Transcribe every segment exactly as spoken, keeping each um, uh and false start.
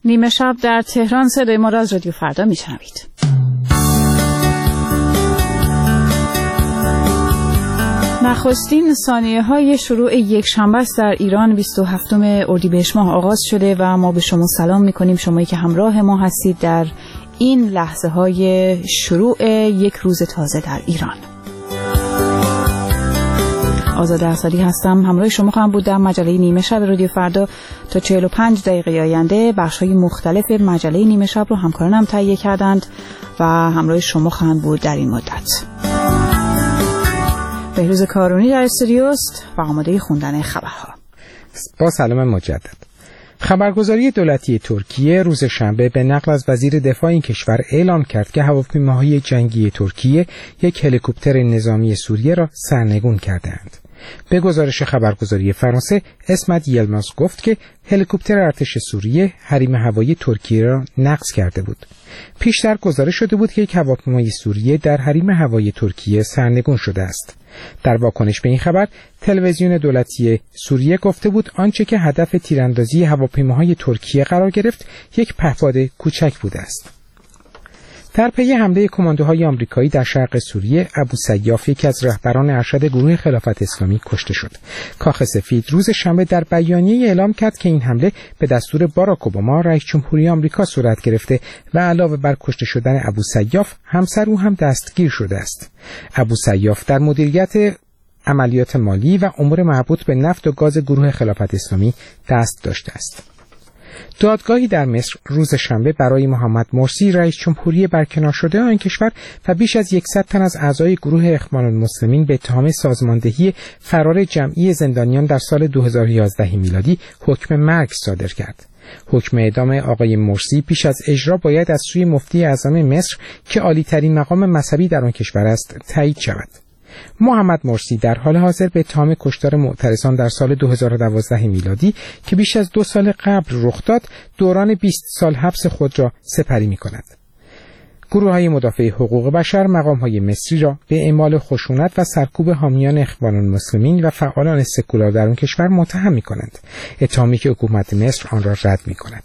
نیمه شب در تهران، صدای ما را از رادیو فردا میشنوید. نخستین ثانیه های شروع یک شنبه است در ایران. بیست و هفتم اردیبهشت ماه آغاز شده و ما به شما سلام میکنیم، شمایی که همراه ما هستید در این لحظه های شروع یک روز تازه در ایران. آزاد ارسالی هستم، همراه شما خواهم بود در مجله نیمه شب رادیو فردا تا چهل و پنج دقیقه آینده. بخش‌های مختلف مجله نیمه شب رو همکارانم تهیه کردند و همراه شما خواهم بود در این مدت. بهروز کارونی در استودیو است و آماده خوندن خبرها. با سلام مجدد. خبرگزاری دولتی ترکیه روز شنبه به نقل از وزیر دفاع این کشور اعلام کرد که هواپیماهای جنگی ترکیه یک هلیکوپتر نظامی سوریه را سرنگون کردند. به گزارش خبرگزاری فرانسه، اسمت یلماز گفت که هلیکوپتر ارتش سوریه حریم هوایی ترکیه را نقض کرده بود. پیشتر گزارش شده بود که یک هواپیمای سوریه در حریم هوایی ترکیه سرنگون شده است. در واکنش به این خبر، تلویزیون دولتی سوریه گفته بود آنچه که هدف تیراندازی هواپیماهای ترکیه قرار گرفت یک پهپاد کوچک بوده است. در پی حمله کماندوهای آمریکایی در شرق سوریه، ابو سیاف یکی از رهبران ارشد گروه خلافت اسلامی کشته شد. کاخ سفید روز شنبه در بیانیه اعلام کرد که این حمله به دستور باراک اوباما رئیس جمهوری آمریکا صورت گرفته و علاوه بر کشته شدن ابو سیاف، همسر او هم دستگیر شده است. ابو سیاف در مدیریت عملیات مالی و امور مربوط به نفت و گاز گروه خلافت اسلامی دست داشته است. دادگاهی در مصر روز شنبه برای محمد مرسی رئیس جمهوری برکنار شده آن کشور و بیش از صد تن از اعضای گروه اخوان المسلمین به اتهام سازماندهی فرار جمعی زندانیان در سال دو هزار و یازده میلادی حکم مرگ صادر کرد. حکم اعدام آقای مرسی پیش از اجرا باید از سوی مفتی اعظم مصر که عالی‌ترین مقام مذهبی در آن کشور است تایید شود. محمد مرسی در حال حاضر به اتهام کشتار معترضان در سال دو هزار و دوازده میلادی که بیش از دو سال قبل رخ داد، دوران بیست سال حبس خود را سپری می کند. گروه‌های مدافع حقوق بشر مقام‌های مصری را به اعمال خشونت و سرکوب حامیان اخوان المسلمین و فعالان سکولار در آن کشور متهم می کنند، اتهامی که حکومت مصر آن را رد می کند.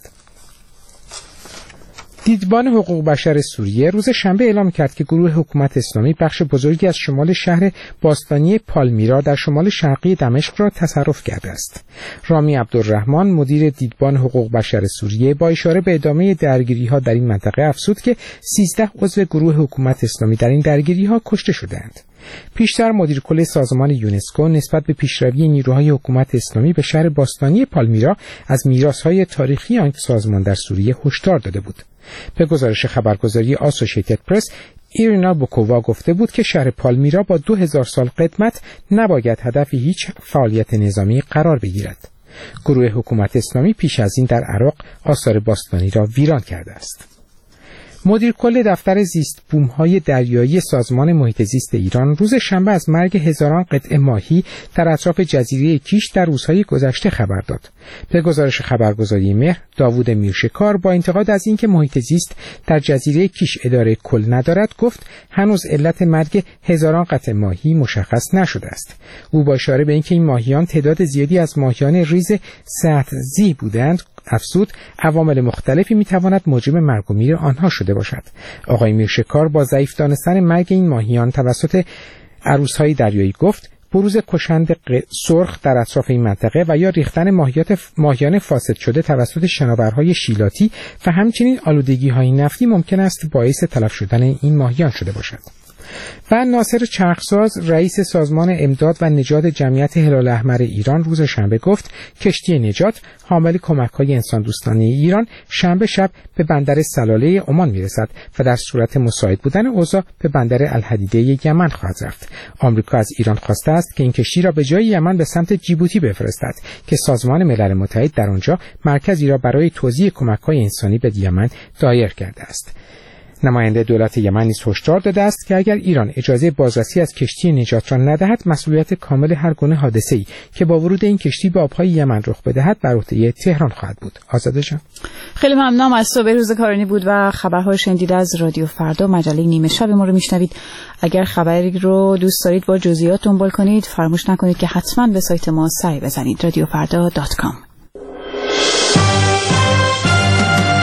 دیدبان حقوق بشر سوریه روز شنبه اعلام کرد که گروه حکومت اسلامی بخش بزرگی از شمال شهر باستانی پالمیرا در شمال شرقی دمشق را تصرف کرده است. رامی عبدالرحمن، مدیر دیدبان حقوق بشر سوریه، با اشاره به ادامه درگیری‌ها در این منطقه افزود که سیزده عضو گروه حکومت اسلامی در این درگیری‌ها کشته شدند. پیشتر مدیر کل سازمان یونسکو نسبت به پیشروی نیروهای حکومت اسلامی به شهر باستانی پالمیرا از میراث‌های تاریخی آن سازمان در سوریه هشدار داده بود. به گزارش خبرگزاری آسوشیتد پرس، ایرینا بوکووا گفته بود که شهر پالمیرا با دو هزار سال قدمت نباید هدف هیچ فعالیت نظامی قرار بگیرد. گروه حکومت اسلامی پیش از این در عراق آثار باستانی را ویران کرده است. مدیر کل دفتر زیست بوم‌های دریایی سازمان محیط زیست ایران روز شنبه از مرگ هزاران قطعه ماهی در اطراف جزیره کیش در روزهای گذشته خبر داد. به گزارش خبرگزاری مهر، داوود میرشکار با انتقاد از اینکه محیط زیست در جزیره کیش اداره کل ندارد گفت هنوز علت مرگ هزاران قطعه ماهی مشخص نشده است. او با اشاره به اینکه این ماهیان تعداد زیادی از ماهیان ریز سطح‌زی بودند افزود عوامل مختلفی میتواند موجب مرگ و میر آنها شده باشد. آقای میرشکار با ضعیف دانستن مرگ این ماهیان توسط عروس‌های دریایی گفت بروز کشند سرخ در اطراف این منطقه و یا ریختن ماهیات ماهیان فاسد شده توسط شناورهای شیلاتی و همچنین آلودگی‌های نفتی ممکن است باعث تلف شدن این ماهیان شده باشد. و ناصر چرخساز رئیس سازمان امداد و نجات جمعیت هلال احمر ایران روز شنبه گفت کشتی نجات حامل کمک‌های انسان دوستانه ایران شنبه شب به بندر سلاله عمان میرسد و در صورت مساعد بودن اوضاع به بندر الحدیده یمن خواهد رفت. آمریکا از ایران خواسته است که این کشتی را به جای یمن به سمت جیبوتی بفرستد که سازمان ملل متحد در آنجا مرکزی را برای توزیع کمک‌های انسانی به یمن دایر کرده است. نماینده دولت یمن نیز هشدار داده است که اگر ایران اجازه بازرسی از کشتی نجات را ندهد، مسئولیت کامل هر گونه حادثه‌ای که با ورود این کشتی به آب‌های یمن رخ بدهد بر عهده تهران خواهد بود. آزاده جان. خیلی ممنونم از تو. بهروز کارانی بود و خبرهای شنیده از رادیو فردا مجله نیمه شب ما رو میشنوید. اگر خبری رو دوست دارید با جزئیات دنبال کنید، فراموش نکنید که حتما به سایت ما سری بزنید رادیو فردا دات کام.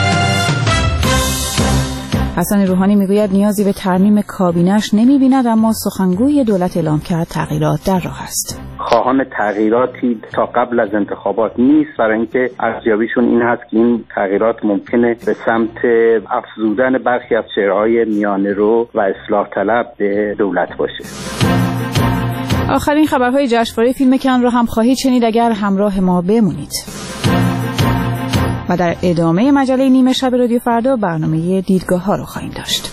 حسن روحانی میگوید نیازی به ترمیم کابینه‌اش نمی‌بیند، اما سخنگوی دولت اعلام کرد تغییرات در راه است. خواهان تغییراتی تا قبل از انتخابات نیست، برای اینکه ارزیابیشون این هست که این تغییرات ممکنه به سمت افزودن برخی از چهره‌های میانه‌رو و اصلاح طلب به دولت باشه. آخرین خبرهای جشنواره فیلم کن را هم خواهید شنید اگر همراه ما بمونید. و در ادامه مجله نیمه شب رادیو فردا برنامه دیدگاه ها رو خواهیم داشت.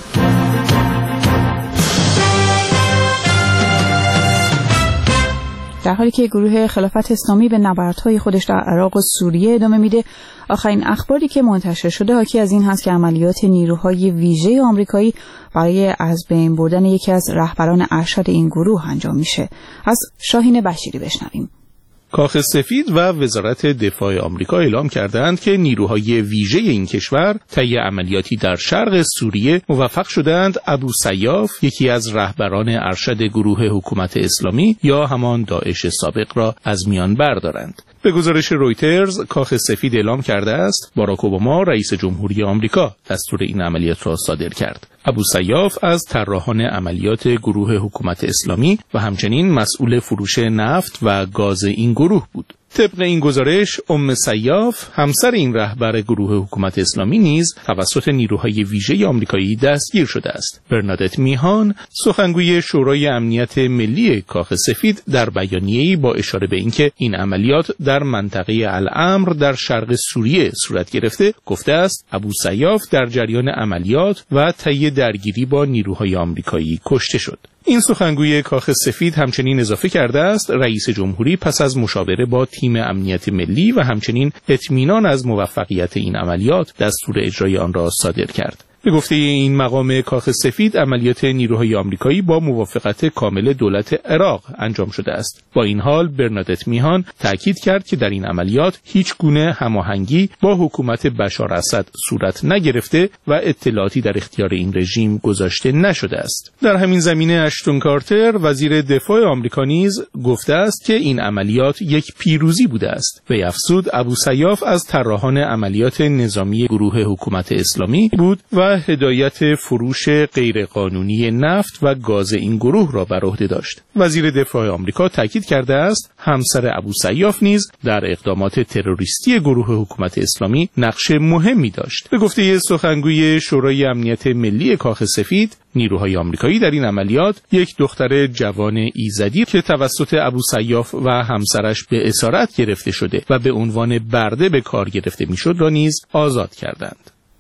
در حالی که گروه خلافت اسلامی به نبردهای خودش در عراق و سوریه ادامه میده، آخرین اخباری که منتشر شده حاکی از این هست که عملیات نیروهای ویژه آمریکایی برای از بین بردن یکی از رهبران ارشد این گروه انجام میشه. از شاهین بشیری بشنویم. کاخ سفید و وزارت دفاع آمریکا اعلام کردند که نیروهای ویژه این کشور طی عملیاتی در شرق سوریه موفق شدند ابو سیاف، یکی از رهبران ارشد گروه حکومت اسلامی یا همان داعش سابق را از میان بردارند. به گزارش رویترز، کاخ سفید اعلام کرده است باراک اوباما رئیس جمهوری آمریکا دستور این عملیات را صادر کرد. ابو سیاف از طراحان عملیات گروه حکومت اسلامی و همچنین مسئول فروش نفت و گاز این گروه بود. طبق این گزارش، ام سیاف، همسر این رهبر گروه حکومت اسلامی نیز توسط نیروهای ویژه آمریکایی دستگیر شده است. برنادت میهان، سخنگوی شورای امنیت ملی کاخ سفید، در بیانیه‌ای با اشاره به اینکه این عملیات در منطقه الامر در شرق سوریه صورت گرفته، گفته است ابو سیاف در جریان عملیات و طی درگیری با نیروهای آمریکایی کشته شد. این سخنگوی کاخ سفید همچنین اضافه کرده است رئیس جمهوری پس از مشاوره با تیم امنیت ملی و همچنین اطمینان از موفقیت این عملیات دستور اجرای آن را صادر کرد. به گفته این مقام کاخ سفید، عملیات نیروهای آمریکایی با موافقت کامل دولت عراق انجام شده است. با این حال برنادت میهان تاکید کرد که در این عملیات هیچ گونه هماهنگی با حکومت بشار اسد صورت نگرفته و اطلاعاتی در اختیار این رژیم گذاشته نشده است. در همین زمینه اشتون کارتر، وزیر دفاع آمریکا، نیز گفته است که این عملیات یک پیروزی بوده است. وی افزود ابو سیاف از طراحان عملیات نظامی گروه حکومت اسلامی بود و هدایت فروش غیرقانونی نفت و گاز این گروه را بر عهده داشت. وزیر دفاع آمریکا تاکید کرده است همسر ابو سیاف نیز در اقدامات تروریستی گروه حکومت اسلامی نقش مهمی داشت. به گفته سخنگوی شورای امنیت ملی کاخ سفید، نیروهای آمریکایی در این عملیات یک دختر جوان ایزدی که توسط ابو سیاف و همسرش به اسارت گرفته شده و به عنوان برده به کار گرفته میشد را نیز آزاد کردند.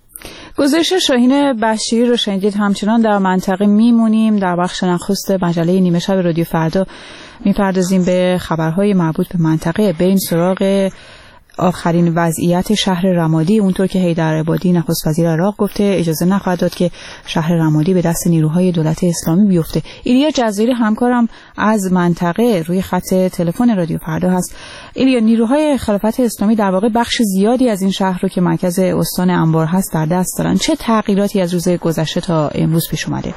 گزارش شاهین بشیری رو شنیدید. همچنان در منطقه میمونیم. در بخش نخست مجله نیمه شب رادیو فردا میپردازیم به خبرهای مربوط به منطقه. بریم سراغ آخرین وضعیت شهر رمادی. اونطور که حیدر عبادی نخست وزیر عراق گفته اجازه نخواهد داد که شهر رمادی به دست نیروهای دولت اسلامی بیفته. ایلیا جزیری همکارم از منطقه روی خط تلفن رادیو فردا هست. ایلیا، نیروهای خلافت اسلامی در واقع بخش زیادی از این شهر رو که مرکز استان انبار هست در دست دارن. چه تغییراتی از روز گذشته تا امروز پیش اومده؟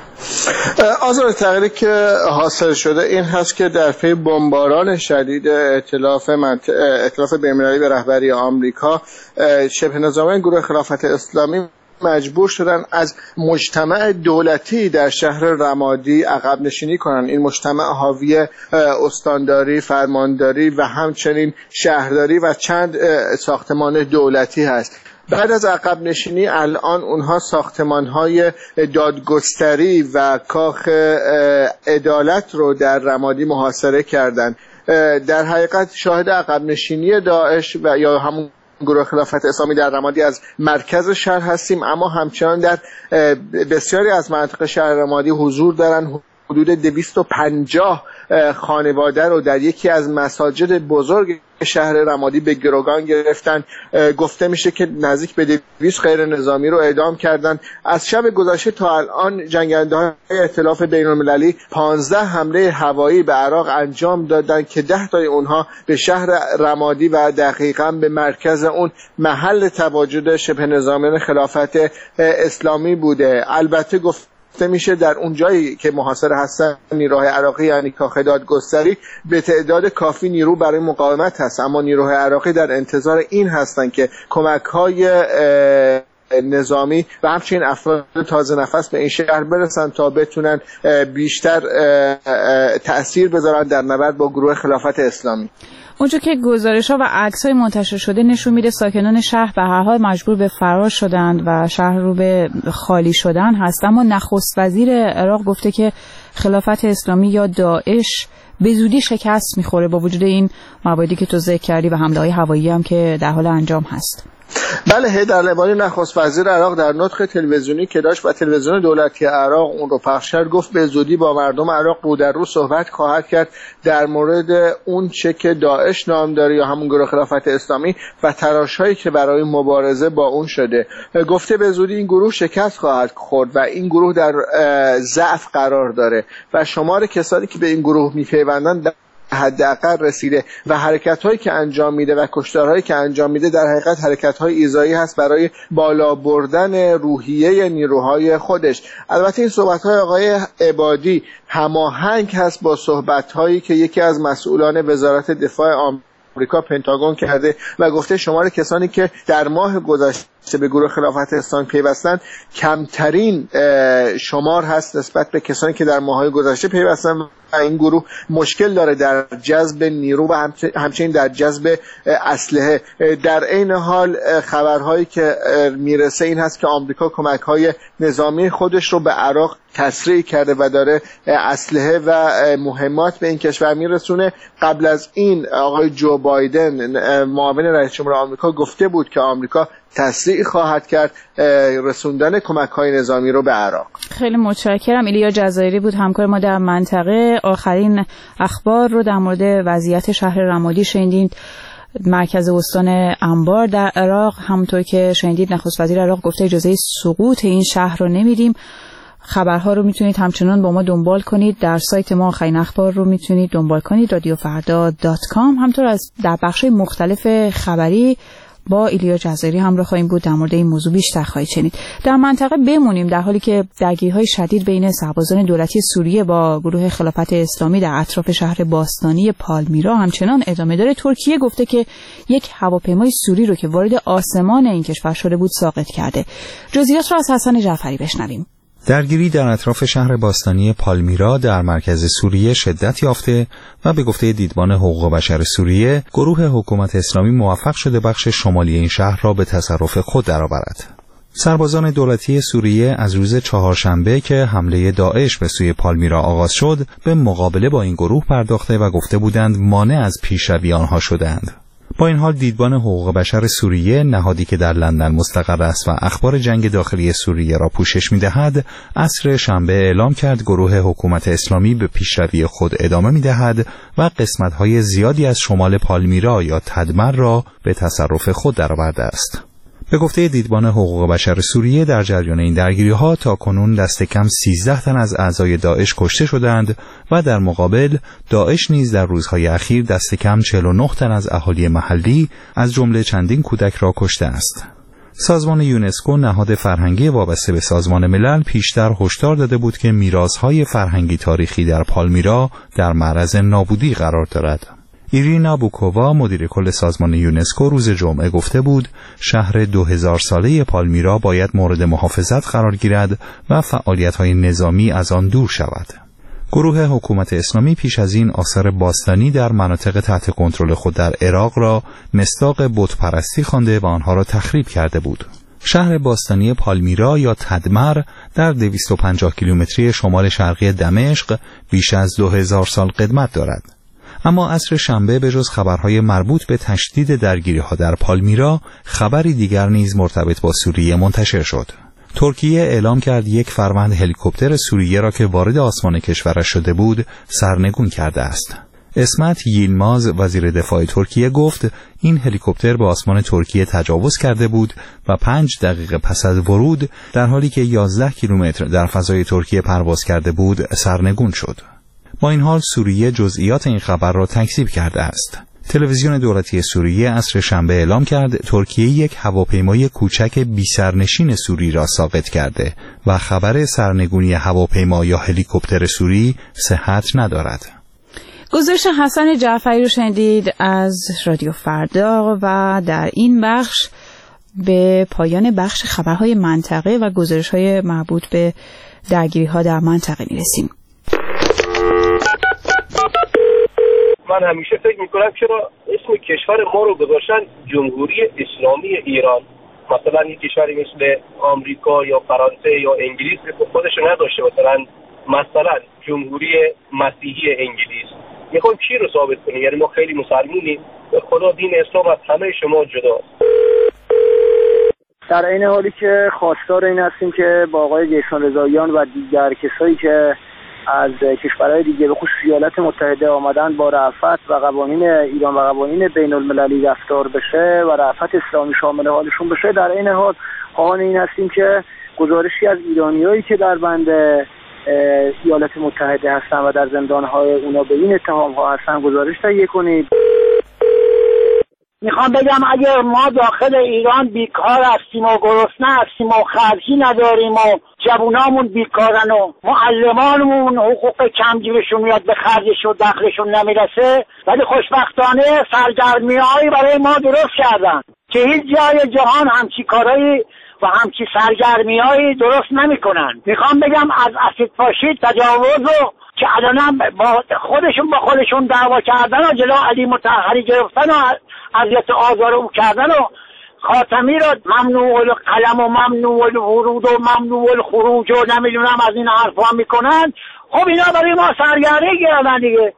آزار تغییری که حاصل شده این هست که در پی بمباران شدید ائتلاف منط... ائتلاف بین‌المللی به رهبری آمریکا، شبه نظامیان گروه خلافت اسلامی مجبور شدن از مجتمع دولتی در شهر رمادی عقب نشینی کنن. این مجتمع حاوی استانداری، فرمانداری و همچنین شهرداری و چند ساختمان دولتی هست. بعد از عقب نشینی الان اونها ساختمان‌های دادگستری و کاخ عدالت رو در رمادی محاصره کردند. در حقیقت شاهد عقب نشینی داعش و یا همون گروه خلافت اسلامی در رمادی از مرکز شهر هستیم، اما همچنان در بسیاری از مناطق شهر رمادی حضور دارن. حدود دویست و پنجاه خانواده رو در یکی از مساجد بزرگ شهر رمادی به گروگان گرفتن. گفته میشه که نزدیک به دویست غیر نظامی رو اعدام کردن. از شب گذشته تا الان جنگنده‌های ائتلاف بین‌المللی پانزده حمله هوایی به عراق انجام دادن که ده تای اونها به شهر رمادی و دقیقاً به مرکز اون محل تواجد شبه نظامیان خلافت اسلامی بوده. البته گفت میشه در اون جایی که محاصره هستن نیروهای عراقی یعنی کاخ دادگستری به تعداد کافی نیرو برای مقاومت هست، اما نیروهای عراقی در انتظار این هستن که کمک‌های نظامی و همچنین افراد تازه نفس به این شهر برسن تا بتونن بیشتر تأثیر بذارن در نبرد با گروه خلافت اسلامی. اونجا که گزارش‌ها و عکس‌های منتشر شده نشون میده ساکنان شهر به هر حال مجبور به فرار شدند و شهر رو به خالی شدن هست، اما نخست وزیر عراق گفته که خلافت اسلامی یا داعش به زودی شکست میخوره با وجود این مواردی که تو ذکر کردی و حمله‌های هوایی هم که در حال انجام هست. بله، حیدر لبانی نخست وزیر عراق در نطق تلویزیونی که داشت و تلویزیون دولتی عراق اون رو پخش کرد گفت به زودی با مردم عراق رو در رو صحبت خواهد کرد در مورد اون چه که داعش نام داره یا همون گروه خلافت اسلامی و تلاش‌هایی که برای مبارزه با اون شده. گفته به زودی این گروه شکست خواهد خورد و این گروه در ضعف قرار داره و شمار کسانی که به این گروه میپیوندن حداقل رسیده و حرکت‌هایی که انجام میده و کشتارهایی که انجام میده در حقیقت حرکت‌های ایذایی هست برای بالا بردن روحیه نیروهای خودش. البته این صحبت‌های آقای عبادی هماهنگ هست با صحبت‌هایی که یکی از مسئولان وزارت دفاع آمریکا پنتاگون کرده و گفته شمار کسانی که در ماه گذشته به گروه خلافت اسلامی پیوستن کمترین شمار هست نسبت به کسانی که در ماه‌های گذشته پیوستن و این گروه مشکل داره در جذب نیرو و همچنین در جذب اسلحه. در عین حال خبرهایی که میرسه این هست که آمریکا کمک‌های نظامی خودش رو به عراق تسریع کرده و داره اسلحه و مهمات به این کشور میرسونه. قبل از این آقای جو بایدن معاون رئیس جمهور آمریکا گفته بود که آمریکا تسریع خواهد کرد رسوندن کمک‌های نظامی رو به عراق. خیلی متشکرم. ایلیا جزایری بود همکار ما در منطقه. آخرین اخبار رو در مورد وضعیت شهر رمادی شنیدید، مرکز استان انبار در عراق. همونطور که شنیدید نخست وزیر عراق گفته اجازه سقوط این شهر رو نمیدیم. خبرها رو میتونید همچنان با ما دنبال کنید در سایت ما. آخرین اخبار رو میتونید دنبال کنید رادیو فردا دات کام. همطور از در بخش‌های مختلف خبری با ایلیا جزایری همراه خواهیم بود، در مورد این موضوع بیشتر خواهید شنید. در منطقه بمونیم در حالی که درگیری‌های شدید بین سربازان دولتی سوریه با گروه خلافت اسلامی در اطراف شهر باستانی پالمیرا همچنان ادامه داره. ترکیه گفته که یک هواپیمای سوری رو که وارد آسمان این کشور شده بود ساقط کرده. جزئیات رو از حسن جعفری بشنویم. درگیری در اطراف شهر باستانی پالمیرا در مرکز سوریه شدت یافته و به گفته دیدبان حقوق بشر سوریه گروه حکومت اسلامی موفق شده بخش شمالی این شهر را به تصرف خود درآورد. سربازان دولتی سوریه از روز چهارشنبه که حمله داعش به سوی پالمیرا آغاز شد به مقابله با این گروه پرداخته و گفته بودند مانع از پیشروی آنها شدند. با این حال دیدبان حقوق بشر سوریه، نهادی که در لندن مستقر است و اخبار جنگ داخلی سوریه را پوشش می‌دهد، عصر شنبه اعلام کرد گروه حکومت اسلامی به پیشروی خود ادامه می‌دهد و قسمت‌های زیادی از شمال پالمیرا یا تدمر را به تصرف خود درآورده است. به گفته دیدبان حقوق بشر سوریه در جریان این درگیری‌ها تا کنون دست کم سیزده تن از اعضای داعش کشته شدند و در مقابل داعش نیز در روزهای اخیر دست کم چهل و نه تن از اهالی محلی از جمله چندین کودک را کشته است. سازمان یونسکو، نهاد فرهنگی وابسته به سازمان ملل، پیشتر هشدار داده بود که میراث‌های فرهنگی تاریخی در پالمیرا در معرض نابودی قرار دارد. ایرینا بوکووا، مدیر کل سازمان یونسکو، روز جمعه گفته بود شهر دو هزار ساله پالمیرا باید مورد محافظت قرار گیرد و فعالیت‌های نظامی از آن دور شود. گروه حکومت اسلامی پیش از این آثار باستانی در مناطق تحت کنترل خود در عراق را مصداق بت‌پرستی خوانده و آنها را تخریب کرده بود. شهر باستانی پالمیرا یا تدمر در دویست و پنجاه کیلومتری شمال شرقی دمشق بیش از دو هزار سال قدمت دارد. اما عصر شنبه به جز خبرهای مربوط به تشدید درگیری‌ها در پالمیرا، خبری دیگر نیز مرتبط با سوریه منتشر شد. ترکیه اعلام کرد یک فروند هلیکوپتر سوریه را که وارد آسمان کشورش شده بود سرنگون کرده است. اسمت ییلماز، وزیر دفاع ترکیه، گفت این هلیکوپتر به آسمان ترکیه تجاوز کرده بود و پنج دقیقه پس از ورود در حالی که یازده کیلومتر در فضای ترکیه پرواز کرده بود سرنگون شد. با این حال سوریه جزئیات این خبر را تکذیب کرده است. تلویزیون دولتی سوریه عصر شنبه اعلام کرد ترکیه یک هواپیمای کوچک بی سرنشین سوری را ساقط کرده و خبر سرنگونی هواپیما یا هلیکوپتر سوری صحت ندارد. گزارش حسن جعفری رو شنیدید از رادیو فردا و در این بخش به پایان بخش خبرهای منطقه و گزارش‌های مربوط به درگیری‌ها در منطقه می‌رسیم. من همیشه فکر می‌کنم چرا اسم کشور ما رو گذاشتن جمهوری اسلامی ایران، مثلا یک کشوری مثل آمریکا یا فرانسه یا انگلیس که خودشو نداشته، مثلا مثلا جمهوری مسیحی انگلیس. میخوام چی رو ثابت کنیم؟ یعنی ما خیلی مسلمونیم، به خدا دین اسلام از همه شما جداست. در این حالی که خواستار این هستیم که با آقای جیسون رضاییان و دیگر کسایی که از کشورهای دیگه به خصوص ایالات متحده آمدن با رأفت و قوانین ایران و قوانین بین المللی رفتار بشه و رأفت اسلامی شامل حالشون بشه، در این حال خواهان این هستیم که گزارشی از ایرانیایی که در بند ایالات متحده هستن و در زندانهای اونا به این اتهام ها هستن گزارش تهیه کنید. میخوام بگم اگر ما داخل ایران بیکار هستیم و گرسنه هستیم و خرجی نداریم و جوونامون بیکارن و معلمانمون حقوق کمگیرشون میاد به خرجش و دخلشون نمیرسه، ولی خوشبختانه سرگرمی‌هایی برای ما درست کردن که هیچ جای جهان همچی کارایی و همچی سرگرمی‌هایی درست نمی‌کنن. میخوام بگم از اسید پاشید تجاوز و که الان با خودشون با خودشون دعوا کردن و جلو علی مطهری گرفتن و اذیت آزار او کردن و خاتمی را ممنوع القلم و ممنوع الورود و ممنوع الخروج و نمیدونم از این حرفا میکنن. خب اینا برای ما سرگرمی کردن دیگه.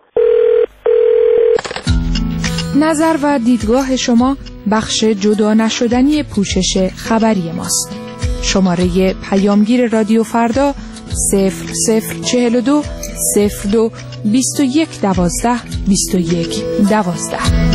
نظر و دیدگاه شما بخش جدا نشدنی پوشش خبری ماست. شماره پیامگیر رادیو فردا صفر صفر چهل و دو صفر دو بیست و یک دوازده بیست و یک دوازده.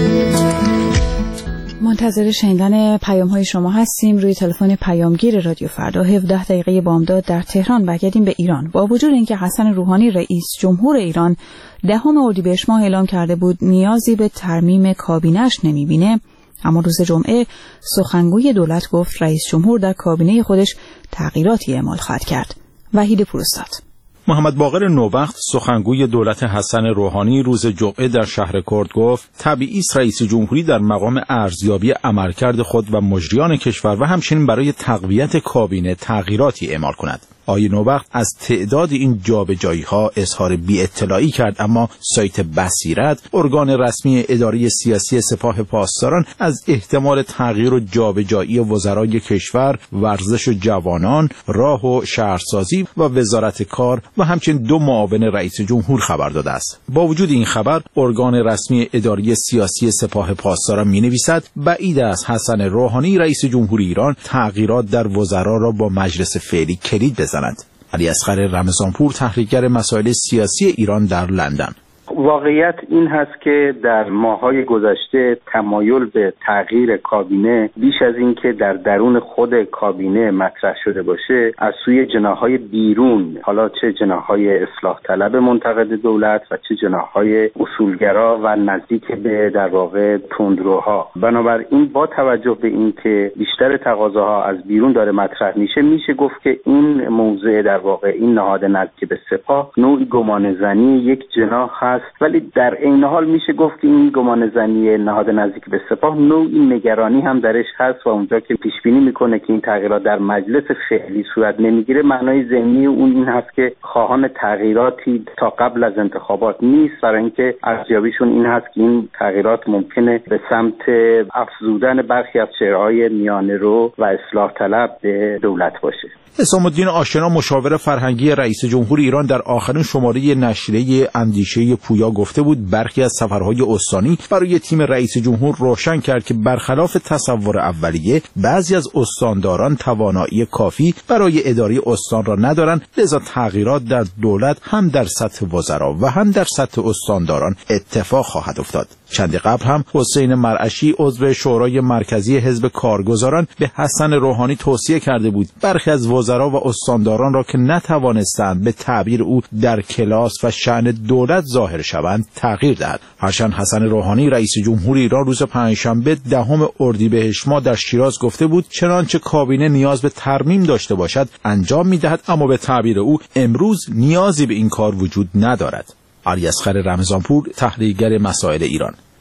منتظر شنیدن پیام های شما هستیم. روی تلفن پیامگیر رادیو فردا هفده دقیقه بامداد در تهران. برگردیم به ایران. با وجود اینکه حسن روحانی رئیس جمهور ایران دهم اردیبهشت ماه اعلام کرده بود نیازی به ترمیم کابینه‌اش نمیبینه، اما روز جمعه سخنگوی دولت گفت رئیس جمهور در کابینه خودش تغییراتی اعمال خواهد کرد. وحید پوروستاد. محمد باقر نوبخت سخنگوی دولت حسن روحانی روز جمعه در شهر کرد گفت طبیعی است رئیس جمهوری در مقام ارزیابی عملکرد خود و مجریان کشور و همچنین برای تقویت کابینه تغییراتی اعمال کند. آقای نوبخت از تعداد این جابجایی‌ها اظهار بی‌اطلاعی کرد، اما سایت بصیرت، ارگان رسمی اداره سیاسی سپاه پاسداران، از احتمال تغییر و جابجایی وزرای کشور، ورزش و جوانان، راه و شهرسازی و وزارت کار و همچنین دو معاون رئیس جمهور خبر داده است. با وجود این خبر، ارگان رسمی اداره سیاسی سپاه پاسداران می‌نویسد بعید است حسن روحانی رئیس جمهور ایران تغییرات در وزرا را با مجلس فعلی کلید بزند. علی اصغر رمضانپور، تحلیلگر مسائل سیاسی ایران در لندن. واقعیت این هست که در ماه‌های گذشته تمایل به تغییر کابینه بیش از این که در درون خود کابینه مطرح شده باشه، از سوی جناح‌های بیرون، حالا چه جناح‌های اصلاح طلب منتقد دولت و چه جناح‌های اصولگرا و نزدیک به در واقع تندروها. بنابراین با توجه به این که بیشتر تقاضاها از بیرون داره مطرح میشه، میشه گفت که این موضوع در واقع این نهاد نزدیک به سپاه نوعی گمانه‌زنی یک جناح هست، ولی در این حال میشه گفت که این گمانه‌زنی نهاد نزدیک به سپاه نوعی نگرانی هم درش هست و اونجا که پیش بینی میکنه که این تغییرات در مجلس فعلی صورت نمیگیره، معنای ضمنی اون این هست که خواهان تغییراتی تا قبل از انتخابات نیست، برای اینکه ارزیابیشون این هست که این تغییرات ممکنه به سمت افزودن برخی از چهره‌های میانه‌رو و اصلاح طلب به دولت باشه. حسام الدین آشنا، مشاور فرهنگی رئیس جمهور ایران، در آخرین شماره نشریه اندیشه پویا گفته بود برخی از سفرهای استانی برای تیم رئیس جمهور روشن کرد که برخلاف تصور اولیه بعضی از استانداران توانایی کافی برای اداره استان را ندارند، لذا تغییرات در دولت هم در سطح وزرا و هم در سطح استانداران اتفاق خواهد افتاد. چندی قبل هم حسین مرعشی عضو شورای مرکزی حزب کارگزاران به حسن روحانی توصیه کرده بود برخی از وزرا و استانداران را که نتوانستند به تعبیر او در کلاس و شأن دولت ظاهر شوند تغییر دهد. هرچند حسن روحانی رئیس جمهور ایران روز پنجشنبه دهم اردیبهشت ماه در شیراز گفته بود چنانچه کابینه نیاز به ترمیم داشته باشد انجام می‌دهد، اما به تعبیر او امروز نیازی به این کار وجود ندارد. علی اصغر رمضانپور، تحلیلگر مسائل ایران.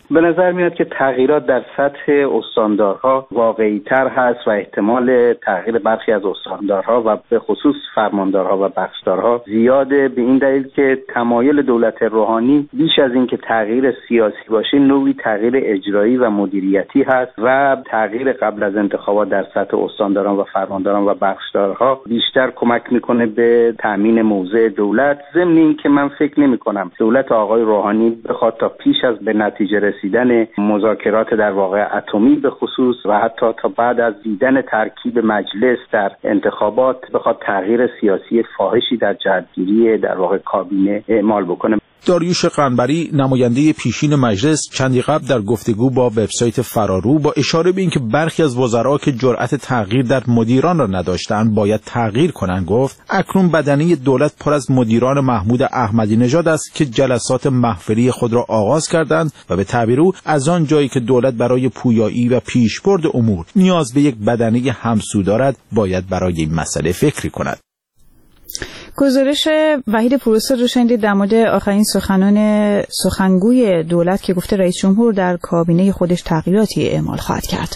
به نظر میاد که تغییرات در سطح استاندارها واقعی تر هست و احتمال تغییر برخی از استاندارها و به خصوص فرماندارها و بخشدارها زیاده، به این دلیل که تمایل دولت روحانی بیش از این که تغییر سیاسی باشه نوعی تغییر اجرایی و مدیریتی هست و تغییر قبل از انتخابات در سطح استانداران و فرمانداران و بخشدارها بیشتر کمک میکنه به تامین موضع دولت. ضمن این که من فکر نمی کنم دولت آقای روحانی بخواد تا پیش از به نتیجه رسیدن مذاکرات در واقع اتمی به خصوص و حتی تا بعد از دیدن ترکیب مجلس در انتخابات بخواد تغییر سیاسی فاحشی در جهتگیری در واقع کابینه اعمال بکنه. داریوش قنبری نماینده پیشین مجلس چندی قبل در گفتگو با وبسایت فرارو با اشاره به اینکه برخی از وزرا که جرأت تغییر در مدیران را نداشتند باید تغییر کنند گفت اکنون بدنه دولت پر از مدیران محمود احمدی نژاد است که جلسات محفلی خود را آغاز کردند و به تعبیر او از آن جایی که دولت برای پویایی و پیشبرد امور نیاز به یک بدنه همسو دارد باید برای این مسئله فکری کند. گزارش وحید پوروستاد رو شنیدید در مورد آخرین سخنان سخنگوی دولت که گفته رئیس جمهور در کابینه خودش تغییراتی اعمال خواهد کرد.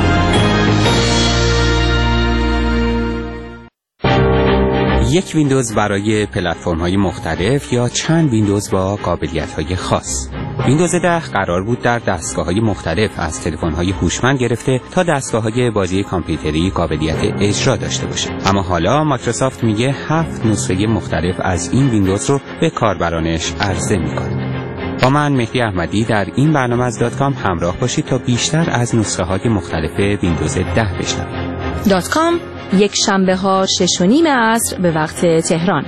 یک ویندوز برای پلتفرم‌های مختلف یا چند ویندوز با قابلیت‌های خاص. ویندوز ده قرار بود در دستگاه‌های مختلف از تلفن‌های هوشمند گرفته تا دستگاه‌های بازی کامپیوتری قابلیت اجرا داشته باشه. اما حالا مایکروسافت میگه هفت نسخه مختلف از این ویندوز رو به کاربرانش عرضه می‌کنه. با من مهدی احمدی در این برنامه از دات کام همراه باشید تا بیشتر از نسخه‌های مختلف ویندوز ده بشنوید. دات کام یک شنبه ها شش و نیم عصر به وقت تهران.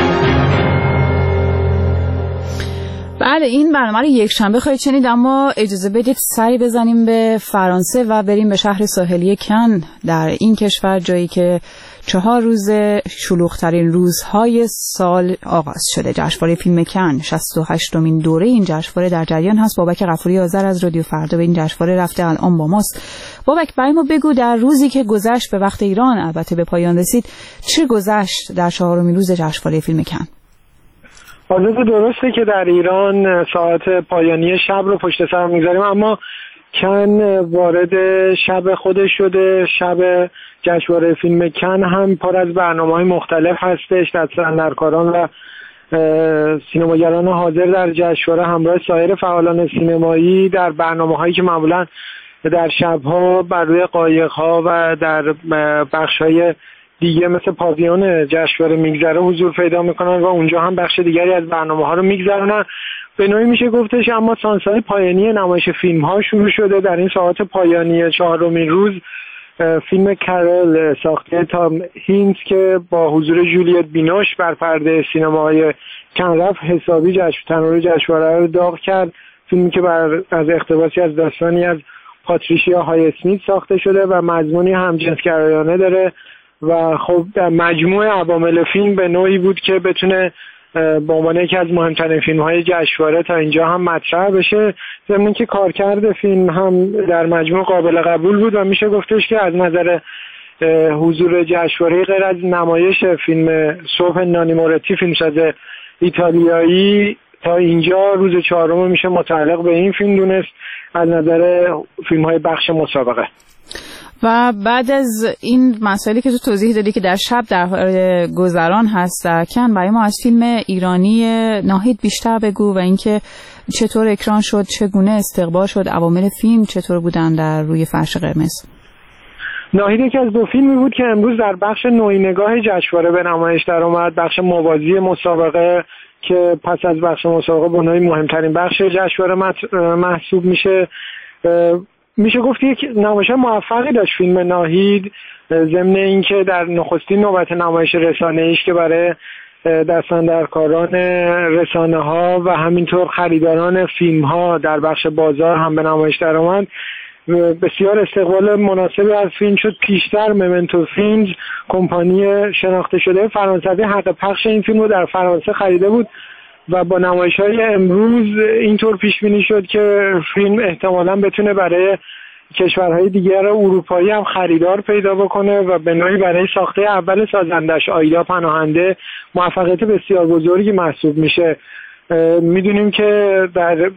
بله این برنامه رو یک شنبه خواهید شنید، اما اجازه بدید سری بزنیم به فرانسه و بریم به شهر ساحلی کن در این کشور، جایی که چهار روز شلوغ‌ترین روزهای سال آغاز شده. جشنواره فیلم کن شصت و هشتمین دوره این جشنواره در جریان هست. بابک غفوری آذر از رادیو فردا به این جشنواره رفته، الان با ماست. بابک برای ما بگو در روزی که گذشت به وقت ایران البته به پایان رسید چه گذشت در چهارمین روز جشنواره فیلم کن؟ حالا درسته که در ایران ساعت پایانی شب رو پشت سر می‌گذاریم، اما کن وارد شب خودش شده. شب جشنواره فیلم کن هم پر از برنامه‌های مختلف هستش. دستاندرکاران و سینماگران حاضر در جشنواره همراه سایر فعالان سینمایی در برنامه‌هایی که معمولاً در شب‌ها بر روی قایق‌ها و در بخش‌های دیگه مثل پاویون جشنواره میگذره حضور پیدا میکنن و اونجا هم بخش دیگری از برنامه‌ها رو میگذرونن. به نوعی میشه گفتش اما سانسای پایانی نمایش فیلم‌ها شروع شده. در این ساعات پایانی چهارمین روز فیلم کرول ساخته تام هینکس که با حضور جولیت بینوش بر پرده سینماهای کن رفت حسابی جشن تنور جشنواره رو داغ کرد. فیلمی که بر از اقتباسی از داستانی از پاتریشیا های اسمیت ساخته شده و مضمونی همجنسگرایانه داره و خب در مجموع عوامل فیلم به نوعی بود که بتونه به عنوان یکی از مهمترین فیلم‌های جشنواره تا اینجا هم مطرح بشه. ضمن اینکه کارکرد فیلم هم در مجموع قابل قبول بود و میشه گفتش که از نظر حضور جشنواره غیر از نمایش فیلم صبح نانی موretti فیلمساز ایتالیایی تا اینجا روز چهارم میشه متعلق به این فیلم دونست از نظر فیلم‌های بخش مسابقه. و بعد از این مسائلی که تو توضیح دادی که در شب در گذران هست در کن، برای ما از فیلم ایرانی ناهید بیشتر بگو و اینکه چطور اکران شد، چگونه استقبال شد، عوامل فیلم چطور بودن در روی فرش قرمز. ناهید یکی از دو فیلمی بود که امروز در بخش نوعی نگاه جشنواره به نمایش در اومد. بخش موازی مسابقه که پس از بخش مسابقه به نوعی مهمترین بخش جشنواره محسوب میشه. میشه گفت یک نمایش موفقی داشت فیلم ناهید، ضمن اینکه در نخستین نوبت نمایش رسانه‌ایش که برای دستاندرکاران رسانه‌ها و همینطور خریداران فیلم‌ها در بخش بازار هم به نمایش در آمد، بسیار استقبال مناسبی از فیلم شد. پیشتر ممنتو فیلمز کمپانی شناخته شده فرانسوی حق پخش این فیلم رو در فرانسه خریده بود و با نمایش‌های امروز اینطور پیش بینی شد که فیلم احتمالاً بتونه برای کشورهای دیگر اروپایی هم خریدار پیدا بکنه و به نوعی برای ساخته اول سازندش آیدا پناهنده موفقیت بسیار بزرگی محسوب میشه. میدونیم که در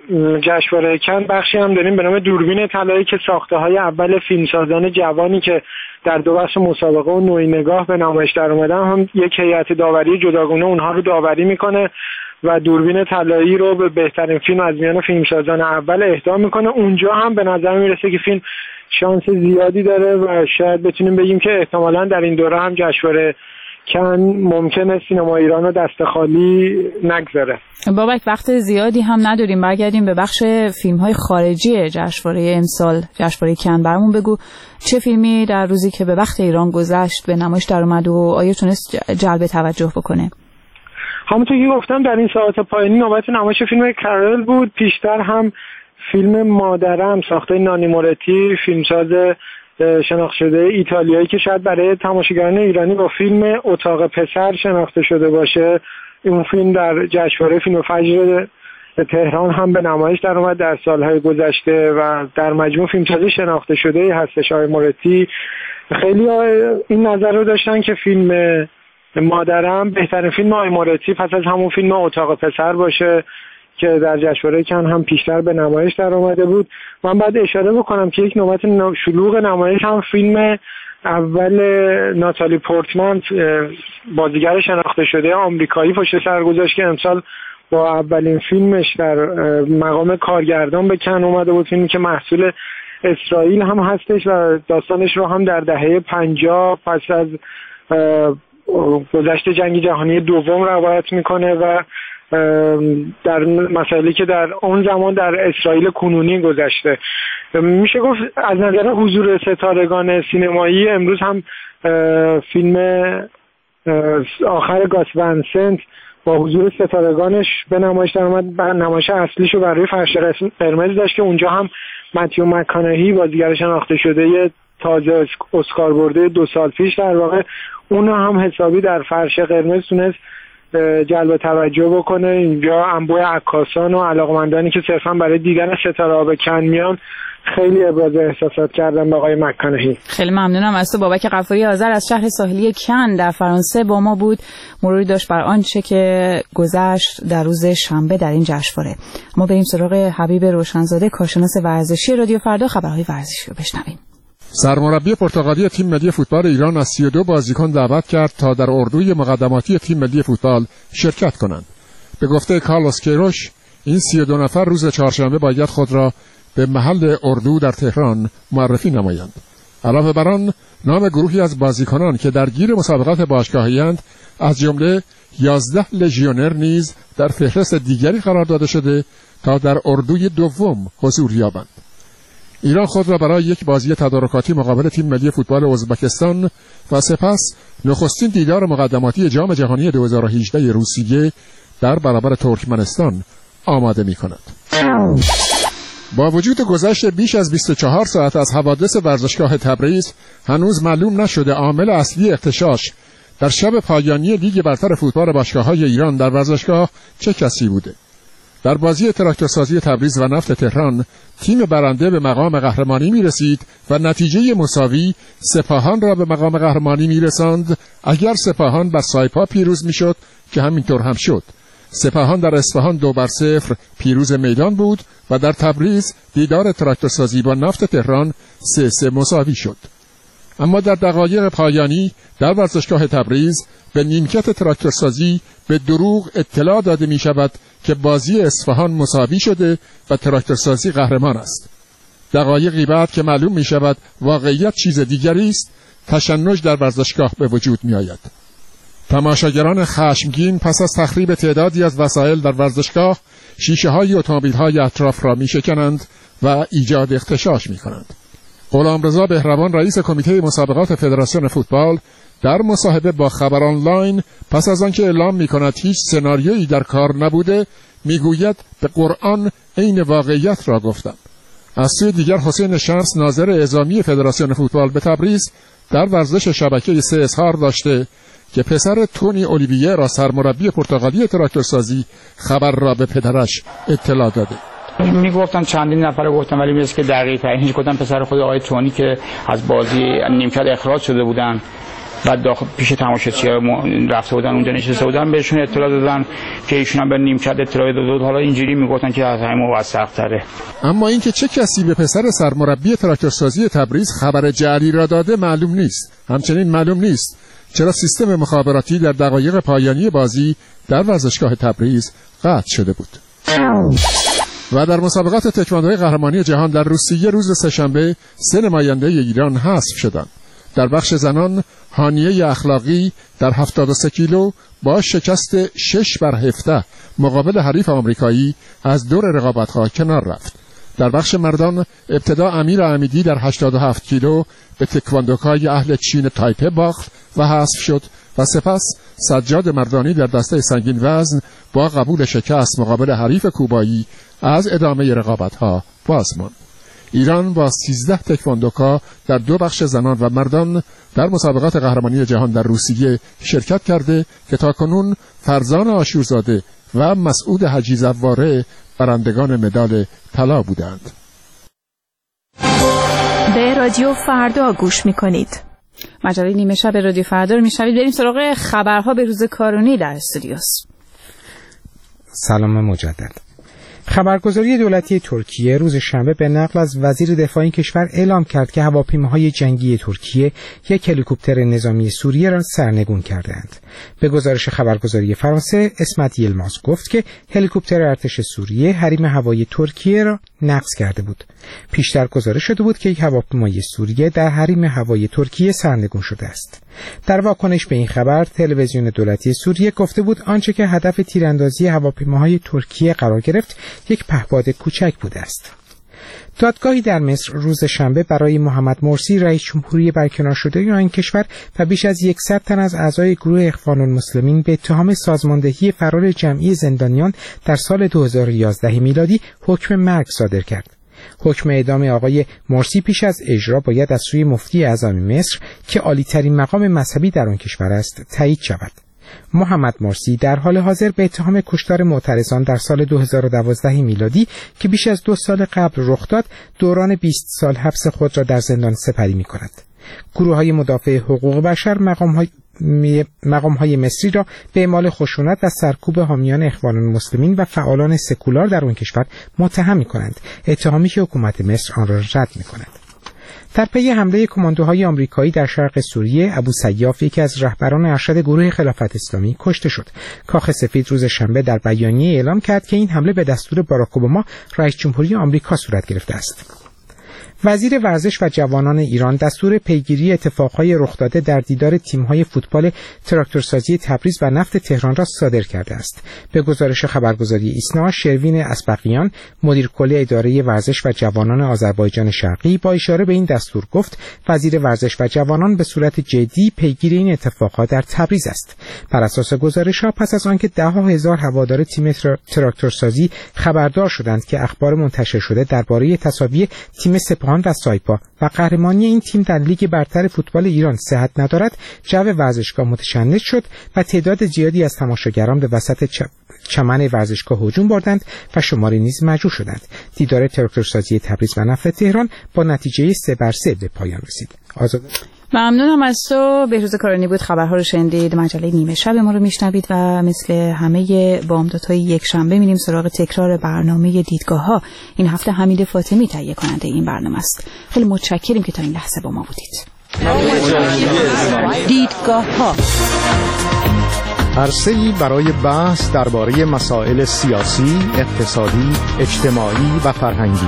جشنواره کن بخشی هم داریم به نام دوربین طلایی که ساخته های اول فیلمسازان جوانی که در دو بخش مسابقه و نوعی نگاه به نمایش در اومدن هم یک هیئت داوری جداگانه اونها رو داوری میکنه و دوربین طلایی رو به بهترین فیلم از میان فیلمسازان اول اهدا میکنه. اونجا هم به نظر میرسه که فیلم شانس زیادی داره و شاید بتونیم بگیم که احتمالاً در این دوره هم جشنواره کن ممکنه سینما ایران رو دست خالی نگذاره. بابک وقت زیادی هم نداریم، برگردیم به بخش فیلم‌های خارجی جشنواره امسال جشنواره کن. برامون بگو چه فیلمی در روزی که به وقت ایران گذشت به نمایش در اومد و آیا تونست جلب توجه بکنه؟ همونطور که گفتم در این ساعت پایانی نوبت نمایش فیلم کارل بود. پیشتر هم فیلم مادرم ساخته نانی مورتی، فیلمساز شناخته شده ایتالیایی که شاید برای تماشاگران ایرانی با فیلم اتاق پسر شناخته شده باشه، این فیلم در جشنواره فیلم فجر تهران هم به نمایش در اومد در سالهای گذشته و در مجموع فیلمسازی شناخته شده هستش آقای مورتی. خیلی این نظر رو داشتن که فیلم مادرم بهترین فیلم آقای مورتی پس از همون فیلم اتاق پسر باشه که در جشنواره کن هم پیشتر به نمایش در آمده بود. من باید اشاره بکنم که یک نوبت شلوغ نمایش هم فیلم اول ناتالی پورتمن بازیگر شناخته شده آمریکایی پشت سر گذاشت که امسال با اولین فیلمش در مقام کارگردان به کن اومده بود، فیلمی که محصول اسرائیل هم هستش و داستانش رو هم در دهه پنجاه پس از گذشت جنگ جهانی دوم روایت میکنه و در مسائلی که در اون زمان در اسرائیل کنونی گذشته. میشه گفت از نظر حضور ستارگان سینمایی امروز هم فیلم آخر گاس ون سنت با حضور ستارگانش به نمایش در اومد. نمایش اصلیشو برای فرش قرمز داشت که اونجا هم متیو مکانهی بازیگر شناخته شده تازه اسکار برده دو سال پیش در واقع اون هم حسابی در فرش قرمز تونست جلب توجه بکنه. اینجا انبوه عکاسان و علاقمندانی که صرفا برای دیدن ستاره به کن میان خیلی ابراز احساسات کردن با آقای مکانهی. خیلی ممنونم از تو. بابک غفاری آذر از شهر ساحلی کن در فرانسه با ما بود، مروری داشت بر آنچه که گذشت در روز شنبه در این جشنواره. ما بریم سراغ حبیب روشنزاده کارشناس ورزشی رادیو فردا، خبرهای ورزشی رو بشنویم. سرمربی پرتغالی تیم ملی فوتبال ایران از سی و دو بازیکن دعوت کرد تا در اردوی مقدماتی تیم ملی فوتبال شرکت کنند. به گفته کارلوس کیروش این سی و دو نفر روز چهارشنبه باید خود را به محل اردو در تهران معرفی نمایند. علاوه بر آن نام گروهی از بازیکنان که درگیر مسابقات باشگاهی‌اند از جمله یازده لژیونر نیز در فهرست دیگری قرار داده شده تا در اردوی دوم حضور یابند. ایران خود را برای یک بازی تدارکاتی مقابل تیم ملی فوتبال ازبکستان و سپس نخستین دیدار مقدماتی جام جهانی دو هزار و هجده روسیه در برابر ترکمنستان آماده می کند. با وجود گذشت بیش از بیست و چهار ساعت از حوادث ورزشگاه تبریز هنوز معلوم نشده عامل اصلی اغتشاش در شب پایانی لیگ برتر فوتبال باشگاه‌های ایران در ورزشگاه چه کسی بوده. در بازی تراکتورسازی تبریز و نفت تهران تیم برنده به مقام قهرمانی می رسید و نتیجه مساوی سپاهان را به مقام قهرمانی می رساند اگر سپاهان بر سایپا پیروز می شد که همینطور هم شد. سپاهان در اصفهان دو بر صفر پیروز میدان بود و در تبریز دیدار تراکتورسازی با نفت تهران سه سه مساوی شد. اما در دقایق پایانی در ورزشگاه تبریز به نیمکت تراکتورسازی به دروغ اطلاع داده می شود که بازی اصفهان مساوی شده و تراکتورسازی قهرمان است. دقایقی بعد که معلوم می شود واقعیت چیز دیگری است، تشنج در ورزشگاه به وجود می آید. تماشاگران خشمگین پس از تخریب تعدادی از وسایل در ورزشگاه شیشه های اتومبیل های اطراف را می شکنند و ایجاد اغتشاش می کنند. غلامرضا بهروان رئیس کمیته مسابقات فدراسیون فوتبال در مصاحبه با خبر آنلاین پس از آنکه اعلام می‌کند هیچ سناریویی در کار نبوده میگوید به قرآن عین واقعیت را گفتم. از سوی دیگر حسین شمس ناظر اعزامی فدراسیون فوتبال به تبریز در ورزش شبکه سه اظهار داشته که پسر تونی اولیویه را سرمربی پرتغالی تراکتورسازی خبر را به پدرش اطلاع داده. میگفتم چندین نفر گفتم ولی میگه که دقیق ترینش گفتم پسر خود آقای تونی که از بازی نیمکت اخراج شده بودن بعد داخل پیش تماشاچی‌ها رفته بودن اونجا نشسته بودن، بهشون اطلاع دادن که ایشون هم به نیمکت اطلاع داد. حالا اینجوری میگفتن که از همه موثق‌تره. اما اینکه چه کسی به پسر سرمربی تراکتورسازی تبریز خبر جعلی را داده معلوم نیست. همچنین معلوم نیست چرا سیستم مخابراتی در دقایق پایانی بازی در ورزشگاه تبریز قطع شده بود. و در مسابقات تکواندوی قهرمانی جهان در روسیه روز سه‌شنبه سه نماینده ایران حذف شدند. در بخش زنان هانیه اخلاقی در هفتاد و سه کیلو با شکست شش بر هفده مقابل حریف آمریکایی از دور رقابت‌ها کنار رفت. در بخش مردان ابتدا امیر امیدی در هشتاد و هفت کیلو به تکواندوکای اهل چین تایپه باخت و حذف شد و سپس سجاد مردانی در دسته سنگین وزن با قبول شکست مقابل حریف کوبایی از ادامه رقابت‌ها باز ماند. ایران با سیزده تکواندوکا در دو بخش زنان و مردان در مسابقات قهرمانی جهان در روسیه شرکت کرده که تاکنون فرزان آشورزاده و مسعود حجی زواره برندگان مدال طلا بودند. به رادیو فردا گوش می‌کنید. مجله نیمه شب رادیو فردا رو میشنوید. بریم سراغ خبرها به روز کارونی در استودیوس. سلام مجدد. خبرگزاری دولتی ترکیه روز شنبه به نقل از وزیر دفاع این کشور اعلام کرد که هواپیماهای جنگی ترکیه یک هلیکوپتر نظامی سوریه را سرنگون کردند. به گزارش خبرگزاری فرانسه، اسمت یلماز گفت که هلیکوپتر ارتش سوریه حریم هوایی ترکیه را نقض کرده بود. پیشتر گزارش شده بود که یک هواپیمای سوریه در حریم هوایی ترکیه سرنگون شده است. در واکنش به این خبر، تلویزیون دولتی سوریه گفته بود آنچه که هدف تیراندازی هواپیماهای ترکیه قرار گرفت یک پهپاد کوچک بوده است. دادگاهی در مصر روز شنبه برای محمد مرسی رئیس جمهوری برکنار شده این کشور و بیش از صد تن از اعضای گروه اخوان المسلمین به اتهام سازماندهی فرار جمعی زندانیان در سال دو هزار و یازده میلادی حکم مرگ صادر کرد. حکم اعدام آقای مرسی پیش از اجرا باید از سوی مفتی اعظم مصر که عالی‌ترین مقام مذهبی در آن کشور است تایید شود. محمد مرسی در حال حاضر به اتهام کشتار معترضان در سال دو هزار و دوازده میلادی که بیش از دو سال قبل رخ داد، دوران بیست سال حبس خود را در زندان سپری می‌کند. گروه‌های مدافع حقوق بشر مقام‌های مقام‌های مصری را به اعمال خشونت و سرکوب حامیان اخوان المسلمین و فعالان سکولار در آن کشور متهم می‌کنند، اتهامی که حکومت مصر آن را رد می‌کند. در پی حمله کماندوهای آمریکایی در شرق سوریه، ابو سیاف یکی از رهبران ارشد گروه خلافت اسلامی کشته شد. کاخ سفید روز شنبه در بیانیه اعلام کرد که این حمله به دستور باراک اوباما رئیس جمهوری آمریکا صورت گرفته است. وزیر ورزش و جوانان ایران دستور پیگیری اتفاقهای رخ داده در دیدار تیم‌های فوتبال تراکتورسازی تبریز و نفت تهران را صادر کرده است. به گزارش خبرگزاری ایسنا، شروین اسبقیان، مدیر کل اداره ورزش و جوانان آذربایجان شرقی، با اشاره به این دستور گفت وزیر ورزش و جوانان به صورت جدی پیگیر این اتفاقات در تبریز است. بر اساس گزارش‌ها، پس از آنکه ده ها هزار هوادار تیم تراکتورسازی خبردار شدند که اخبار منتشر شده درباره تساوی تیم سپاهان و سایپا و قهرمانی این تیم در لیگ برتر فوتبال ایران صحت ندارد، جو ورزشگاه متشنج شد و تعداد زیادی از تماشاگران به وسط چمن ورزشگاه هجوم بردند و شماری نیز مجروح شدند. دیدار تراکتورسازی تبریز و نفت تهران با نتیجه سه بر سه به پایان رسید. آزاد ممنونم از تو. بهروز کارانی بود. خبرها رو شنیدید. مجله نیمه شب ما رو میشنوید و مثل همه بامدادهای یک شنبه میریم سراغ تکرار برنامه دیدگاه ها. این هفته حمید فاطمی تهیه کننده این برنامه است. خیلی متشکریم که تا این لحظه با ما بودید. دیدگاه ها، عرصه‌ای برای بحث درباره مسائل سیاسی، اقتصادی، اجتماعی و فرهنگی.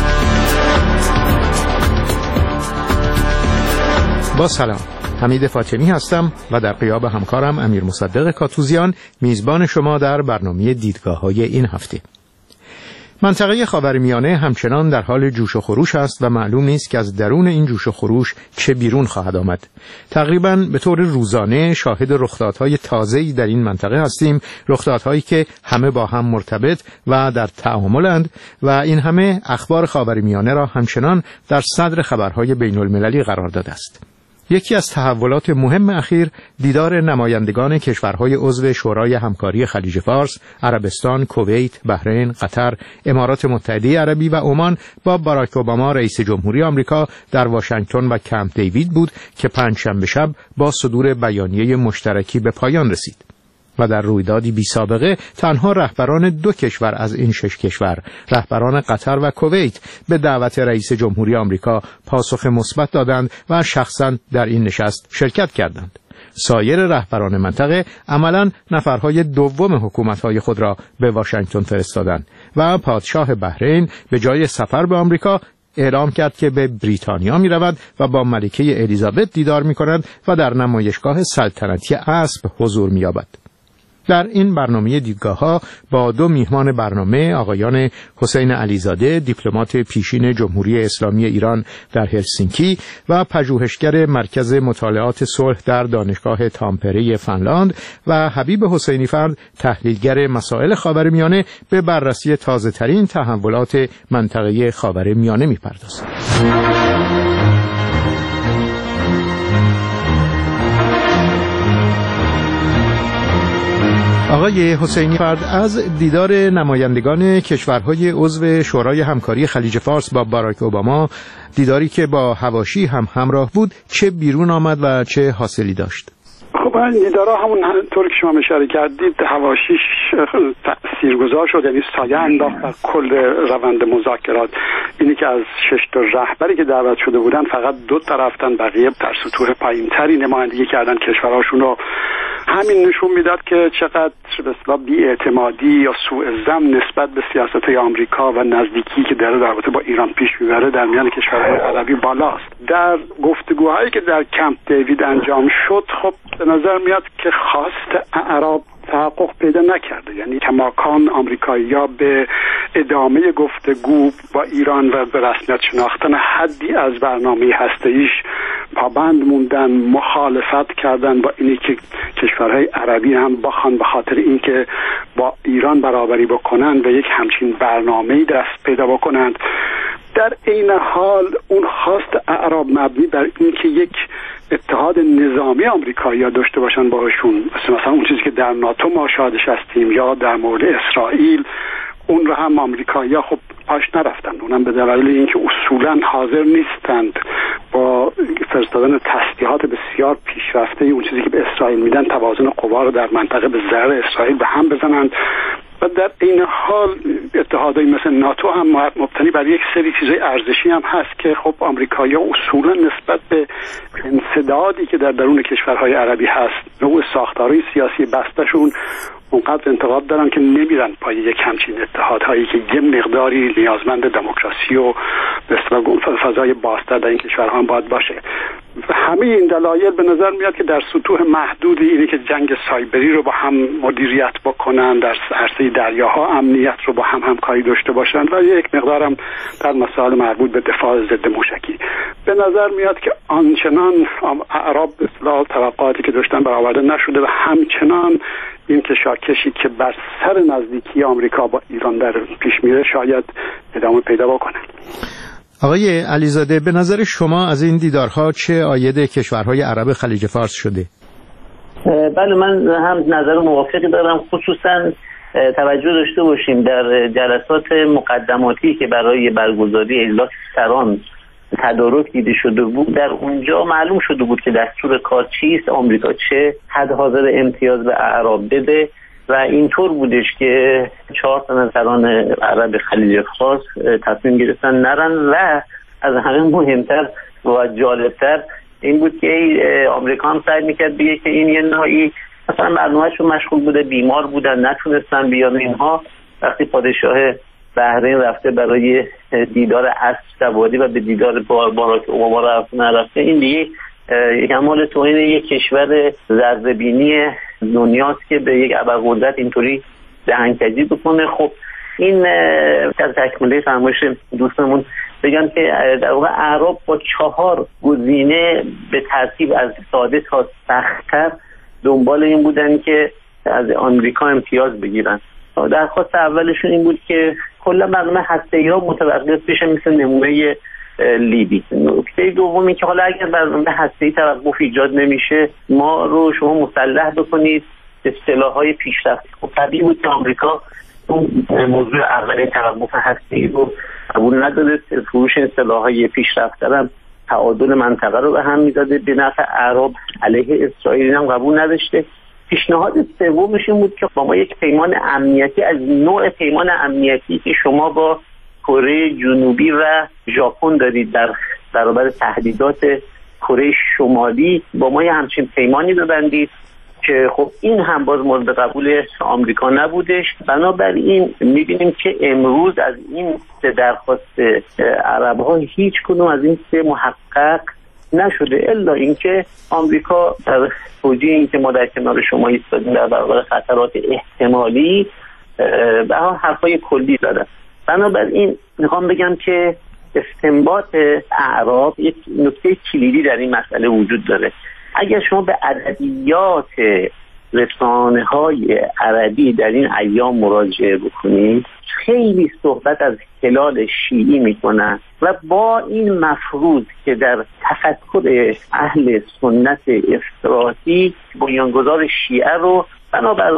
با سلام، حمید فاطمی هستم و در غیاب همکارم امیر مصدق کاتوزیان میزبان شما در برنامه دیدگاه‌های این هفته. منطقه خاورمیانه همچنان در حال جوش و خروش است و معلوم نیست که از درون این جوش و خروش چه بیرون خواهد آمد. تقریباً به طور روزانه شاهد رخدادهای تازه‌ای در این منطقه هستیم، رخدادهایی که همه با هم مرتبط و در تعاملند و این همه اخبار خاورمیانه را همچنان در صدر خبرهای بین‌المللی قرار داده است. یکی از تحولات مهم اخیر دیدار نمایندگان کشورهای عضو شورای همکاری خلیج فارس، عربستان، کویت، بحرین، قطر، امارات متحده عربی و عمان با باراک اوباما رئیس جمهوری آمریکا در واشنگتن و کمپ دیوید بود که پنجشنبه شب با صدور بیانیه مشترکی به پایان رسید. و در رویدادی بی سابقه تنها رهبران دو کشور از این شش کشور، رهبران قطر و کویت، به دعوت رئیس جمهوری آمریکا پاسخ مثبت دادند و شخصا در این نشست شرکت کردند. سایر رهبران منطقه عملاً نفرهای دوم حکومت‌های خود را به واشنگتن فرستادند و پادشاه بحرین به جای سفر به آمریکا اعلام کرد که به بریتانیا می رود و با ملکه الیزابت دیدار می کند و در نمایشگاه سلطنتی اسب حضور می یابد. در این برنامه دیدگاه‌ها با دو میهمان برنامه، آقایان حسین علیزاده، دیپلمات پیشین جمهوری اسلامی ایران در هلسینکی و پژوهشگر مرکز مطالعات صلح در دانشگاه تامپره فنلاند و حبیب حسینی فرد، تحلیلگر مسائل خاورمیانه، به بررسی تازه‌ترین تحولات منطقه خاورمیانه می‌پردازیم. آقای حسینی فرد، از دیدار نمایندگان کشورهای عضو شورای همکاری خلیج فارس با باراک اوباما، دیداری که با حواشی هم همراه بود، چه بیرون آمد و چه حاصلی داشت؟ خب این دیدارها همون طور که شما اشاره کردید حواشیش تاثیرگذار شد، یعنی سایه انداخت بر کل روند مذاکرات. اینی که از شش تا رهبری که دعوت شده بودن فقط دو تا رفتن، بقیه در سطوح پایینتری نمایندگی کردن کشورهاشون رو. همین نشون میداد که چقدر به اصطلاح بی‌اعتمادی یا سوء ظن نسبت به سیاست‌های آمریکا و نزدیکی که در رابطه با ایران پیش میبره در میان کشورهای عربی بالاست. در گفتگوهایی که در کمپ دیوید انجام شد، خب به نظر میاد که خواست اعراب تحقق پیدا نکرده، یعنی کماکان آمریکایی‌ها به ادامه گفتگو با ایران و به رسمیت شناختن حدی از برنامه هسته‌ایش پابند موندن، مخالفت کردن با اینی که کشورهای عربی هم بخوان به خاطر اینکه با ایران برابری بکنن و یک همچین برنامه‌ای دست پیدا بکنند. در این حال اون خواست اعراب مبنی بر اینکه یک اتحاد نظامی آمریکایی‌ها داشته باشن باهاشون، مثلا اون چیزی که در ناتو ما شاهدش هستیم، یا در مورد اسرائیل، اون رو هم آمریکایی‌ها خب پاش نرفتن. اونم به دلیل اینکه اصولاً حاضر نیستند با فرستادن تسلیحات بسیار پیشرفته اون چیزی که به اسرائیل میدن توازن قوا رو در منطقه به ضرر اسرائیل به هم بزنند. و در این حال اتحادهای مثل ناتو هم مبتنی بر یک سری چیزای ارزشی هم هست که خب آمریکایی‌ها اصولا نسبت به انسدادی که در درون کشورهای عربی هست، نوع ساختارهای سیاسی بستشون اونقدر انتقاد دارن که نمیرن پای یک همچین اتحادهایی که یه مقداری نیازمند دموکراسی و به اصطلاح فضای بازتر در این کشورها هم باید باشه. و همه این دلایل به نظر میاد که در سطوح محدودی، اینه که جنگ سایبری رو با هم مدیریت بکنن، در عرصه دریاها امنیت رو با هم همکاری داشته باشن و یک مقدارم در مسائل مربوط به دفاع ضد موشکی. به نظر میاد که آنچنان اعراب به اصطلاح توقعاتی که داشتن برآورده نشده و همچنان این کشاکشی که بر سر نزدیکی آمریکا با ایران در پیش میره شاید ادامه پیدا بکنه. آقای علیزاده، به نظر شما از این دیدارها چه عاید کشورهای عرب خلیج فارس شده؟ بله، من هم نظر موافقی دارم. خصوصا توجه داشته باشیم در جلسات مقدماتی که برای برگزاری اجلاس سران تدارک دیده شده بود، در اونجا معلوم شده بود که دستور کار چیست، آمریکا چه حد حاضر امتیاز به اعراب بده و اینطور بودش که چهار تا سران عرب خلیج فارس تصمیم گرفتن نرن و از همه مهمتر و جالبتر این بود که آمریکا هم سعی میکرد بگه که این یه نوعی مثلا برنامه‌شون مشغول بوده، بیمار بودن، نتونستن بیان. اینها وقتی پادشاه بحرین رفته برای دیدار اسب سواری و به دیدار باراک اوباما رفته نرفته، این دیگه کمال توهین یک کشور ذره‌بینی دنیاست که به یک ابرقدرت اینطوری دهنکجی بکنه. خب این در تکمیل فرمایش دوستمون بگم که در واقع اعراب با چهار گزینه به ترتیب از ساده تا سخت‌تر دنبال این بودن که از آمریکا امتیاز بگیرن. درخواست اولشون این بود که کلا برنامه هسته‌ای ها متوقف بشه، مثل نمونه لیبی. نکته دومی که حالا اگر برنامه هسته‌ای توقف ایجاد نمیشه، ما رو شما مسلح بکنید به سلاح‌های پیشرفته. خب طبیعی بود که آمریکا اون موضوع اول توقف هسته‌ای رو قبول نداده، فروش سلاح‌های پیشرفته هم تعادل منطقه رو به هم می‌زده، به نفع اعراب علیه اسرائیل هم قبول نداشته. پیشنهاد سومش این بود که با ما یک پیمان امنیتی از نوع پیمان امنیتی که شما با کره جنوبی و ژاپن دارید در برابر تهدیدات کره شمالی، با ما یه همچین پیمانی ببندید که خب این هم باز مورد قبول آمریکا نبودش. بنابراین می‌بینیم که امروز از این سه درخواست عرب‌ها هیچ کدوم از این سه محقق نشده، الا اینکه آمریکا در توجیه اینکه ما در کنار شما ایستادیم در برابر خطرات احتمالی به هر حرفای کلی زدن. بنابراین میخوام بگم که استنباط اعراب یک نکته کلیدی در این مسئله وجود داره. اگر شما به ادبیات رسانه‌های عربی در این ایام مراجعه بکنید، خیلی صحبت از هلال شیعی میکنن و با این مفروض که در تفکر اهل سنت افراطی بنیانگذار شیعه رو بنابر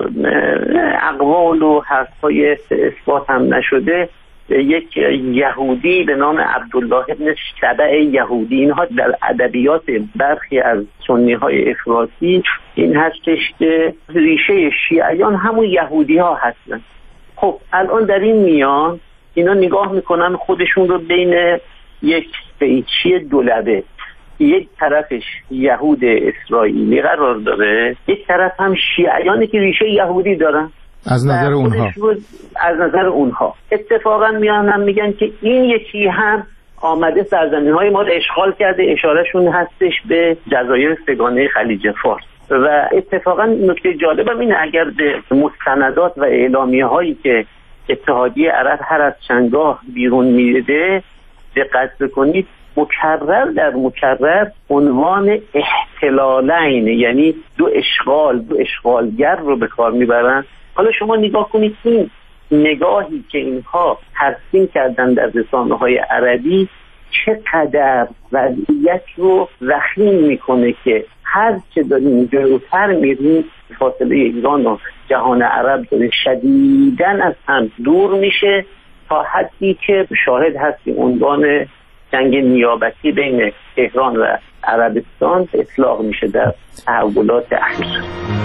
اقوال و حرفهای اثبات هم نشده یک یهودی به نام عبدالله ابن شبع یهودی، اینها در ادبیات برخی از سنی های افراطی این هستش که ریشه شیعیان همون یهودی ها هستن. خب الان در این میان اینا نگاه میکنن خودشون رو بین یک قیچی دولبه، یک طرفش یهود اسرائیلی قرار داره، یک طرف هم شیعیانی که ریشه یهودی دارن. از نظر اونها از نظر اونها اتفاقا میان هم میگن که این یکی هم آمده سرزمین های ما رو اشغال کرده، اشارهشون هستش به جزایر سگانه خلیج فارس. و اتفاقا نکته جالبم اینه اگر به مستندات و اعلامیه هایی که اتحادیه عرب هر از چندگاه بیرون میده دقت بکنید، مکرر در مکرر عنوان احتلالین، یعنی دو اشغال دو اشغالگر رو به کار میبرن. حالا شما نگاه کنید این نگاهی که اینها ترسیم کردن در رسانه‌های عربی چقدر وضعیت رو وخیم میکنه که هر چه داریم جلوتر میریم فاصله ایران و جهان عرب داره شدیداً از هم دور میشه تا حدی که شاهد هستیم عنوان جنگ نیابتی بین تهران و عربستان اطلاق میشه در تحولات اخیر.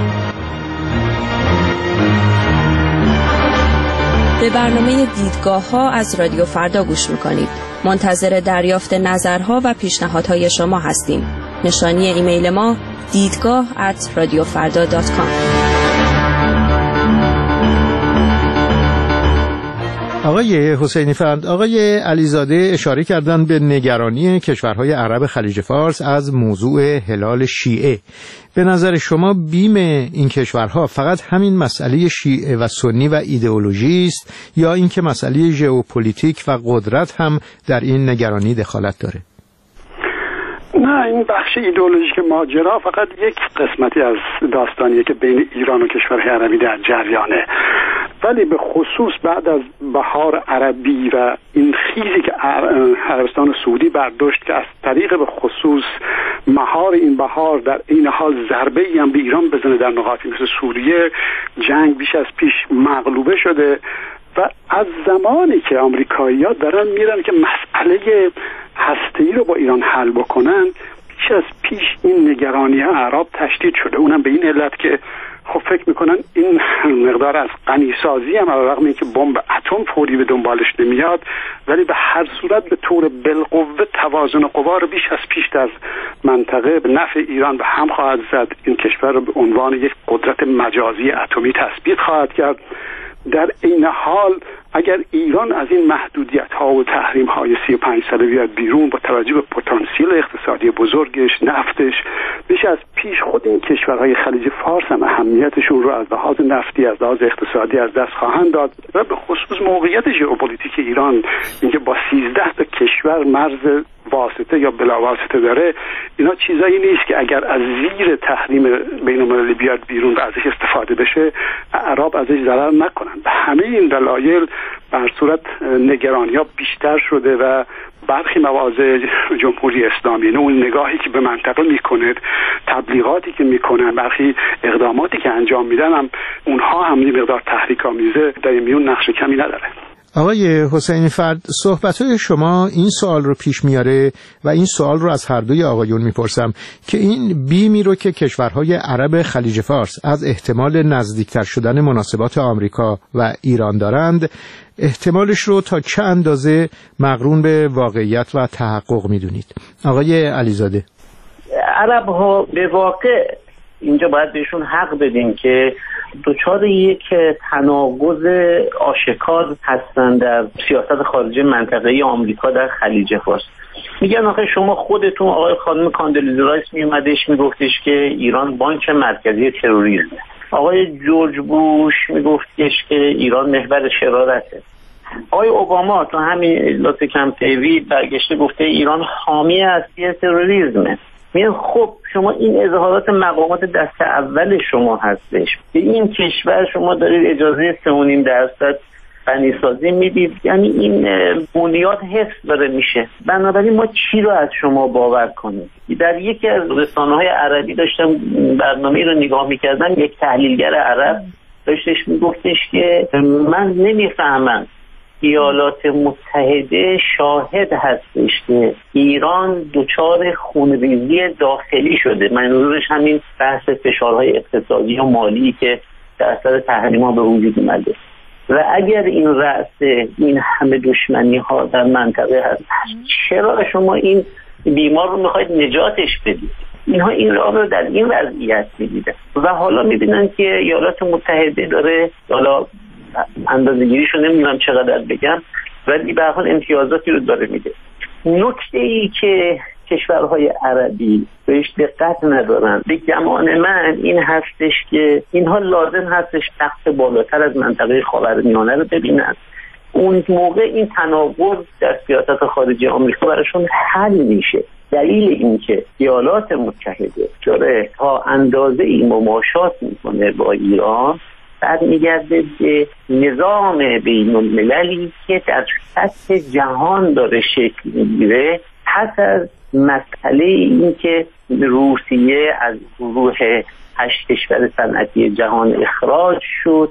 به برنامه دیدگاه ها از رادیو فردا گوش میکنید. منتظر دریافت نظرها و پیشنهادهای شما هستیم. نشانی ایمیل ما دیدگاه ات رادیو فردا دات کام. آقای حسینی فرد، آقای علیزاده اشاره کردن به نگرانی کشورهای عرب خلیج فارس از موضوع هلال شیعه. به نظر شما بیم این کشورها فقط همین مسئله شیعه و سنی و ایدئولوژی است یا اینکه مسئله ژئوپلیتیک و قدرت هم در این نگرانی دخالت داره؟ نه، این بخش ایدئولوژیک ماجرا فقط یک قسمتی از داستانیه که بین ایران و کشورهای عربی در جریانه، ولی به خصوص بعد از بهار عربی و این خیزی که عربستان سعودی برداشت که از طریق به خصوص مهار این بهار در این حال ضربه‌ای هم به ایران بزنه در نقاطی مثل سوریه، جنگ بیش از پیش مغلوبه شده و از زمانی که آمریکایی‌ها دارن میرن که مسئله هسته‌ای رو با ایران حل بکنن، بیش از پیش این نگرانی اعراب تشدید شده. اونم به این علت که خب فکر میکنن این مقدار از غنیسازی هم علیرغم اینکه بمب اتم فوری به دنبالش نمیاد، ولی به هر صورت به طور بالقوه توازن قوا رو بیش از پیش در منطقه به نفع ایران به هم خواهد زد. این کشور رو به عنوان یک قدرت مجازی اتمی تثبیت خواهد کرد. در این حال اگر ایران از این محدودیت ها و تحریم های سی و پنج ساله بیاد بیرون با توجه به پتانسیل اقتصادی بزرگش، نفتش، بیش از پیش خود این کشورهای خلیج فارس هم اهمیتشون رو از لحاظ نفتی، از لحاظ اقتصادی از دست خواهند داد و به خصوص موقعیت ژئوپلیتیک ایران، اینکه با سیزده تا کشور مرز واسطه یا بلا واسطه داره، اینا چیزایی نیست که اگر از زیر تحریم بین المللی بیاد بیرون و ازش استفاده بشه اعراب ازش ضرر نکنن. به همه این دلایل بر صورت نگرانی ها بیشتر شده و برخی مواضع جمهوری اسلامی، نه اون نگاهی که به منطقه میکنه، تبلیغاتی که میکنن، برخی اقداماتی که انجام میدن هم اونها هم یه مقدار تحریک‌آمیزه در میون نقش کمی نداره. آقای حسینی فرد، صحبت‌های شما این سوال رو پیش میاره و این سوال رو از هر دوی آقایون میپرسم که این بیمی رو که کشورهای عرب خلیج فارس از احتمال نزدیکتر شدن مناسبات آمریکا و ایران دارند، احتمالش رو تا چه اندازه مقرون به واقعیت و تحقق میدونید؟ آقای علیزاده. عرب ها به واقع اینجا باید بهشون حق بدیم که دچار یک تناقض آشکار هستن در سیاست خارجی منطقه آمریکا در خلیج فارس. میگن آخه شما خودتون، آقای خانم کاندلیزا رایس میومدش میگفتش که ایران بانک مرکزی تروریسم، آقای جورج بوش میگفتش که ایران محور شرارته، آقای اوباما تو همین اجلاس کمپ دیوید برگشته گفته ایران حامی اصلی تروریسمه. میگن خب شما این اظهارات مقامات دست اول شما هستش، به این کشور شما دارید اجازه سه و نیم درصد غنیسازی میدید، یعنی این بنیاد حفظ داره میشه. بنابراین ما چی رو از شما باور کنیم؟ در یکی از رسانه‌های عربی داشتم برنامه رو نگاه میکردم، یک تحلیلگر عرب داشتش میگفتش که من نمیفهمم ایالات متحده شاهد هستش که ایران دچار خونریزی داخلی شده، منظورش همین بحث فشارهای اقتصادی و مالی که در اثر تحریم‌ها به وجود اومده، و اگر این رأس این همه دشمنی ها در منطقه هست، چرا شما این بیمار رو میخواید نجاتش بدید؟ اینها این راه رو در این وضعیت میدیدن و حالا میبینن که ایالات متحده داره، حالا اندازه‌گیریشو نمیدونم چقدر بگم، ولی به هر حال امتیازاتی رو داره میده. نکته ای که کشورهای عربی بهش دقت ندارن به گمان من این هستش که اینها لازم هستش سقف بالاتر از منطقه خاورمیانه رو ببینن. اون موقع این تناقض در سیاست خارجی آمریکا براشون حل میشه. دلیل این که ایالات متحده داره تا اندازه این مماشات میکنه با ایران برمیگرده به نظام بین المللی که در سطح جهان داره شکل میگیره. پس از مسئله این که روسیه از گروه هشت کشور صنعتی جهان اخراج شد،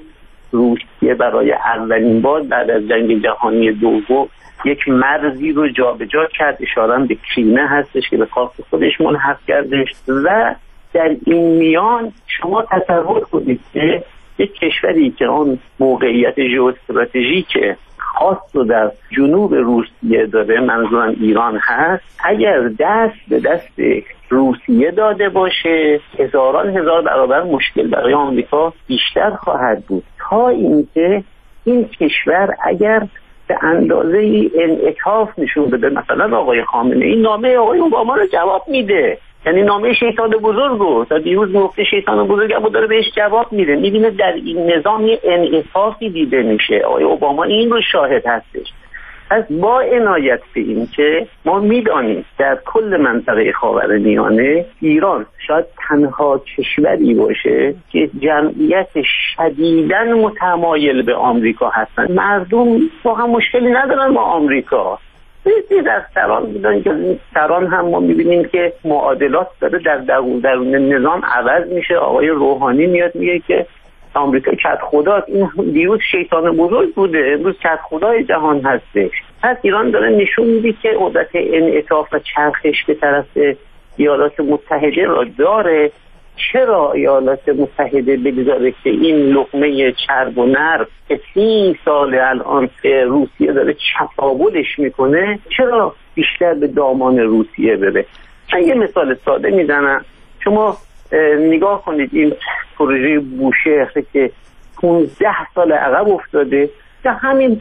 روسیه برای اولین بار بعد از جنگ جهانی دوم یک مرزی رو جابجا کرد، اشاره به کرینه هستش که به خاک خودش منحصر کردش. و در این میان شما تصور کنید که یک کشوری که آن موقعیت ژئواستراتژیک خاص رو در جنوب روسیه داره، منظورم ایران هست، اگر دست به دست روسیه داده باشه هزاران هزار برابر مشکل برای آمریکا بیشتر خواهد بود، تا اینکه این کشور اگر به اندازه ای انعطاف نشون بده. مثلا آقای خامنه این نامه آقای اوباما رو جواب میده، یعنی نامه شیطان بزرگو تا دیروز گفته شیطان بزرگ اما داره بهش جواب میده. میبینه در این نظام یه انعطافی دیده میشه. آقای اوباما این رو شاهد هستش. از با عنایت به این که ما میدانیم در کل منطقه خاورمیانه ایران شاید تنها کشوری باشه که جمعیت شدیداً متمایل به آمریکا هستن. مردم واقعا مشکلی ندارن با آمریکا. بیشتر از سران بودن که این سران هم ما میبینیم که معادلات داره در درون نظام عوض میشه. آقای روحانی میاد میگه که آمریکا کت خداست. این دیروز شیطان بزرگ بوده، امروز کت خدای جهان هستش. پس ایران داره نشون میده که عادت انعطاف و چرخش به طرف ایالات متحده را داره. چرا ایالات متحده بگذاره که این لقمه چرب و نرم که سی سال الان روسیه داره چپاولش میکنه، چرا بیشتر به دامان روسیه بره؟ من یه مثال ساده میزنم. شما نگاه کنید این پروژه بوشهر که پانزده سال عقب افتاده، که همین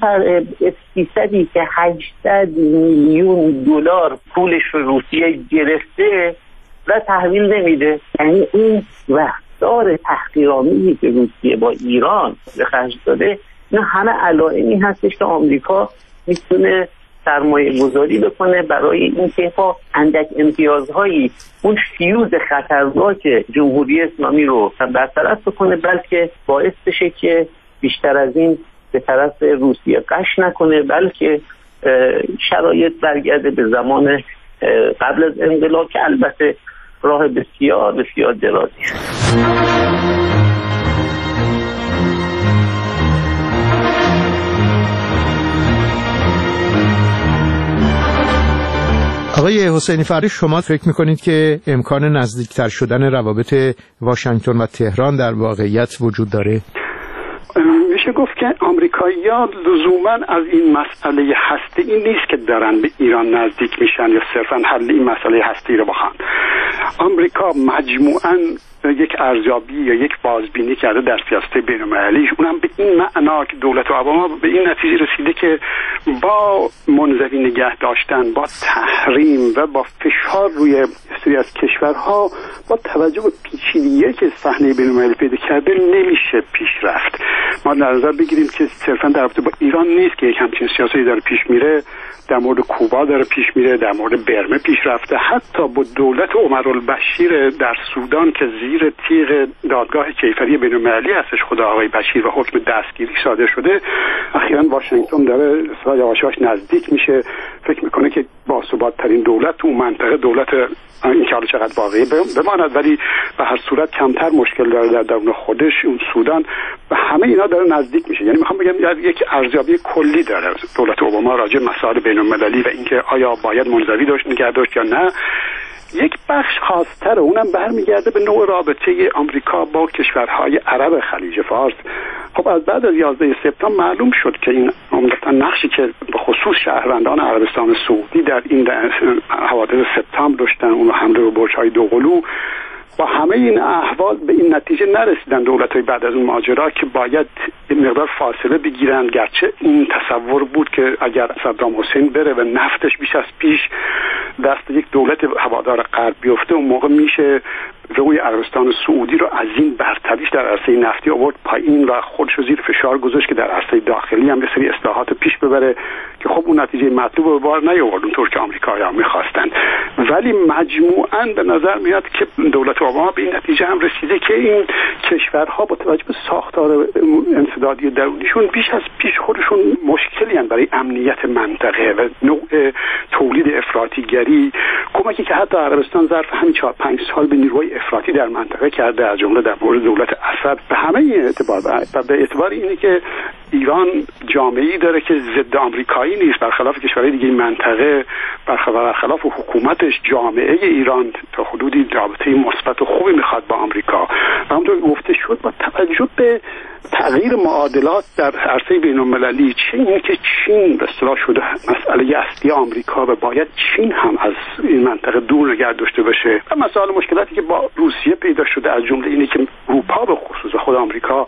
سیصدی که هشتصد میلیون دلار پولش رو روسیه گرفته و تحویل نمیده. یعنی این رفتار تحقیرآمیزی که روسیه با ایران به خرج داده، نه همه علائمی هستش که آمریکا میتونه سرمایه گذاری بکنه برای اینکه با اندک امتیازهایی اون فیوز خطرناک جمهوری اسلامی رو برطرف بکنه، بلکه باعث بشه که بیشتر از این به طرف روسیه قش نکنه، بلکه شرایط برگرده به زمان قبل از انقلاب که البته راه بسیار بسیار درازی شد. آقای حسینی فرید، شما فکر میکنید که امکان نزدیکتر شدن روابط واشنگتن و تهران در واقعیت وجود داره؟ میشه گفت که آمریکایی‌ها لزوماً از این مسئله هسته‌ای نیست که دارن به ایران نزدیک میشن یا صرفاً حل این مسئله هسته‌ای رو بخوان. آمریکا مجموعاً یک ارزیابی یا یک بازبینی کرده در سیاست بین‌المللیش، اونم به این معنا که دولت اوباما به این نتیجه رسیده که با منزوی نگه داشتن، با تحریم و با فشار روی سری از کشورها با توجه به پیچیدگی که صحنه بین‌المللی پیدا کرده نمیشه پیش رفت. ما در نظر بگیریم که صرفاً در رابطه با ایران نیست که یک همچین سیاستی داره پیش میره، در مورد کوبا داره پیش میره، در مورد برمه پیش رفته، حتی با دولت عمرالبشیر در سودان که زیر تیغ دادگاه کیفری بین‌المللی هستش خود آقای بشیر و حکم دستگیری صادر شده، اخیراً واشنگتن داره یواش یواش نزدیک میشه، فکر میکنه که باثبات ترین دولت تو منطقه دولت این که حالا چقدر واقعی بماند، ولی به هر صورت کمتر مشکل داره در درون خودش اون سودان و همه اینا داره نزدیک میشه. یعنی میخوام بگم یک ارزیابی کلی داره دولت اوباما راجع به مسائل بین‌المللی و اینکه آیا باید منزوی داشت نگه داشت یا نه. یک بخش خاص‌تر اونم برمیگرده به نوع رابطه آمریکا با کشورهای عرب خلیج فارس. خب از بعد از یازده سپتامبر معلوم شد که این عمدتاً نقشی که به خصوص شهروندان عربستان سعودی در این حوادث سپتامبر داشتن، اون حمله به برج‌های دوقلو، با همه این احوال به این نتیجه نرسیدن دولت‌های بعد از اون ماجرا که باید این مقدار فاصله بگیرن، گرچه این تصور بود که اگر صدام حسین بره و نفتش بیش از پیش دست یک دولت هوادار غرب بیفته، اون موقع میشه روی عربستان سعودی رو از این برتریش در عرصه نفتی آورد پایین و خودش رو زیر فشار گذاشت که در عرصه داخلی هم یه سری اصلاحات پیش ببره که خب اون نتیجه مطلوب رو به بار نیاورد اونطور که آمریکایی‌ها می‌خواستن. ولی مجموعاً به نظر میاد که دولت اوباما به این نتیجه هم رسیده که این کشورها با توجه به ساختار انسدادی درونیشون بیش از پیش خودشون مشکلی هستند برای امنیت منطقه و نوع تولید افراطیگری، کمکی که حتی عربستان ظرف همین چهار پنج سال به نیروهای افراطی در منطقه کرده، از جمله در مورد دولت اسد. به همه این اعتبار و به اعتبار اینه که ایران جامعه‌ای داره که ضد آمریکایی نیست، برخلاف کشورهای دیگه این منطقه، برخلاف حکومتش جامعه ایران تا حدودی رابطه مثبت و خوبی میخواد با آمریکا. و همونطور که گفته شد با توجه به تغییر معادلات در عرصه بین‌المللی، چه این که چین به اصطلاح شده مسئله اصلی آمریکا و باید چین هم از این منطقه دور نگه داشته باشه و مسائل مشکلاتی که با روسیه پیدا شده، از جمله اینه که اروپا به خصوص خود آمریکا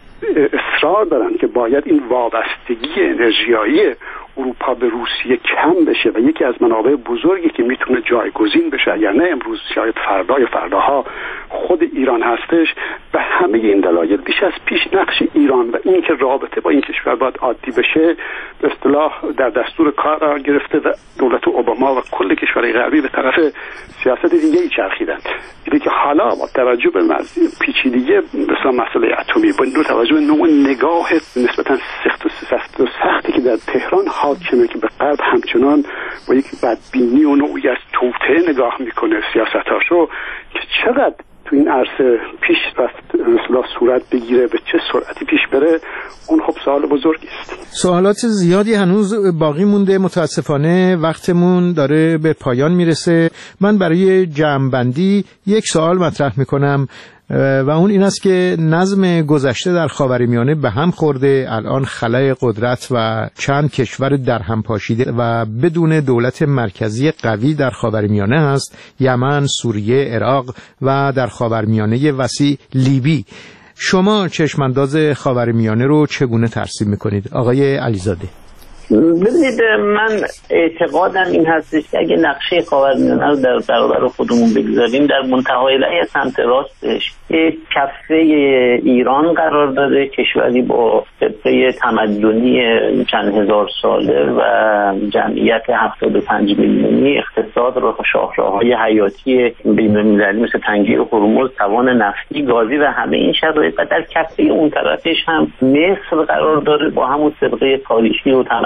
اصرار دارن که باید این وابستگی انرژیایی اروپا به روسیه کم بشه و یکی از منابع بزرگی که میتونه جایگزین بشه، یعنی امروز شاید فردا یا فرداها خود ایران هستش. به همه این دلایل بیش از پیش نقش ایران و این که رابطه با این کشور باید عادی بشه به اصطلاح در دستور کار قرار گرفته و دولت اوباما و کل کشورهای غربی به طرف سیاست دیگه‌ای چرخیدن. اینه که حالا با توجه به پیچیدگی مثلا مسئله اتمی، با دو توجه به نوع نگاه نسبتا سخت و سخت و سختی که در تهران حاکمه که به غرب همچنان با یک بدبینی و نوعی از توطئه نگاه میکنه سیاستاشو، که چقدر تو این عرصه پیش رفت مثلا صورت بگیره، به چه سرعتی پیش بره، اون خب سوال بزرگی است. سوالات زیادی هنوز باقی مونده، متاسفانه وقتمون داره به پایان میرسه. من برای جمع‌بندی یک سوال مطرح میکنم و اون این است که نظم گذشته در خاورمیانه به هم خورده، الان خلای قدرت و چند کشور در هم پاشیده و بدون دولت مرکزی قوی در خاورمیانه است، یمن، سوریه، عراق و در خاورمیانه وسیع لیبی. شما چشمانداز خاورمیانه رو چگونه ترسیم میکنید آقای علیزاده؟ ببینید، من اعتقادم این هستش که اگه نقشه خاورمیانه رو در برابر خودمون بگذاریم، در منتهای لایه سمت راستش یک کفه ایران قرار داره، کشوری با خطه تمدنی چند هزار ساله و جمعیت هفتاد و پنج میلیونی، اقتصاد و شاهراه‌های حیاتی بین‌المللی مثل تنگه هرمز، توان نفتی، گازی و همه این شرایط، و در کفه اون طرفش هم مصر قرار داره با همون سابقه تاریخی و تمدنی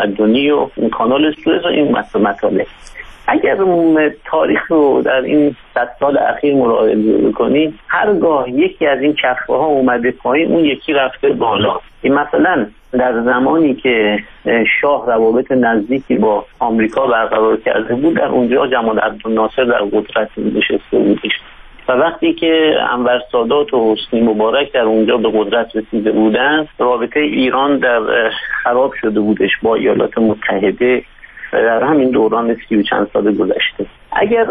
تمدنی و کانال سوئز و این مطالب. اگر تاریخ رو در این صد سال اخیر مراجعه بکنید، هرگاه یکی از این چرخه ها اومده پایین اون یکی رفته بالا. این مثلا در زمانی که شاه روابط نزدیکی با آمریکا برقرار کرده بود، در اونجا جمال عبدالناصر در قدرت نشسته بودش و وقتی که انور سادات و حسنی مبارک در اونجا به قدرت رسیده بودن، رابطه ایران در خراب شده بودش با ایالات متحده در همین دوران سی و چند سال گذشته. اگر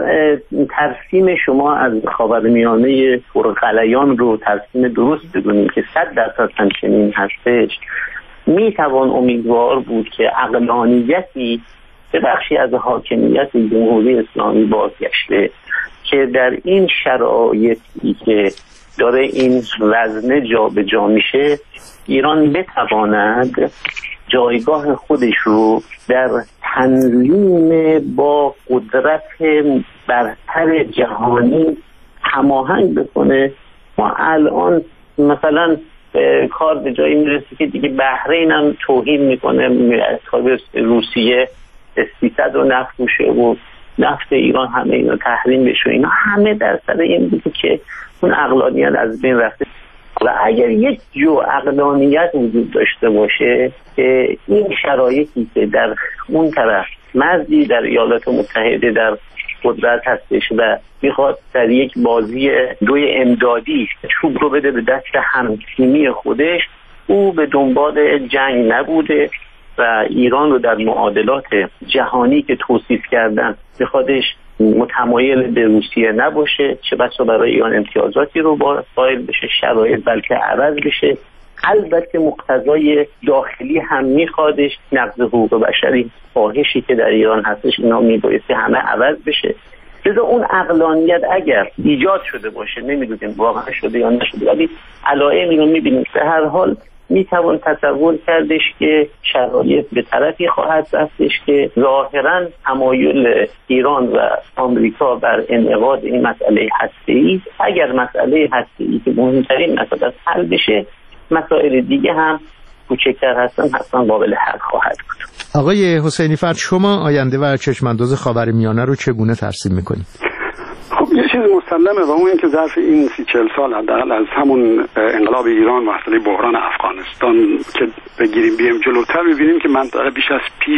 ترسیم شما از خاورمیانه پرغلیان رو ترسیم درست بدونیم که صد درصد همچنین هستش، میتوان امیدوار بود که عقلانیتی به بخشی از حاکمیت جمهوری اسلامی بازگشته که در این شرایطی که داره این وزنه جا به جا میشه، ایران بتواند جایگاه خودش رو در تنظیم با قدرت برتر جهانی هماهنگ بکنه. ما الان مثلا کار به جایی میرسه که دیگه بحرین هم توهین میکنه، از روسیه سیصد و نفت بوشه و نفت ایران همه اینا تحریم بشه. اینا همه در سر این بوده که اون عقلانیت از بین رفته. و اگر یک جو عقلانیت وجود داشته باشه که این شرایطی که در اون طرف مزدی در ایالات متحده در قدرت هستش و میخواد در یک بازی دوی امدادی چوب رو بده به دست همتیمی خودش، او به دنبال جنگ نبوده و ایران رو در معادلات جهانی که توصیف کردن بخوادش متمایل به روسیه نباشه، چه بسا برای ایران امتیازاتی رو قائل بشه، شرایط بلکه عوض بشه. البته مقتضای داخلی هم میخوادش، نقض حقوق بشری فاحشی که در ایران هستش اینا میبایستی همه عوض بشه. لذا اون عقلانیت اگر ایجاد شده باشه، نمیدونیم واقعا شده یا نشده، ولی علائم اینو میبینیم. به هر حال میتوان تصور کردش که شرایط به طرفی خواهد رفتش که ظاهرا تمایل ایران و آمریکا بر انعقاد این مسئله هسته‌ای، اگر مسئله هسته‌ای که مهمترین مسئله حل بشه، مسائل دیگه هم کوچکتر هستن حتما قابل حل خواهد بود. آقای حسینی فرد، شما آینده و چشمانداز خاورمیانه رو چگونه ترسیم میکنید؟ خب یه چیز مسلمه و اون این که ظرف این سی چل سال حداقل از همون انقلاب ایران و مسئله بحران افغانستان که بگیریم بیم جلوتر، ببینیم که منطقه بیش از پیش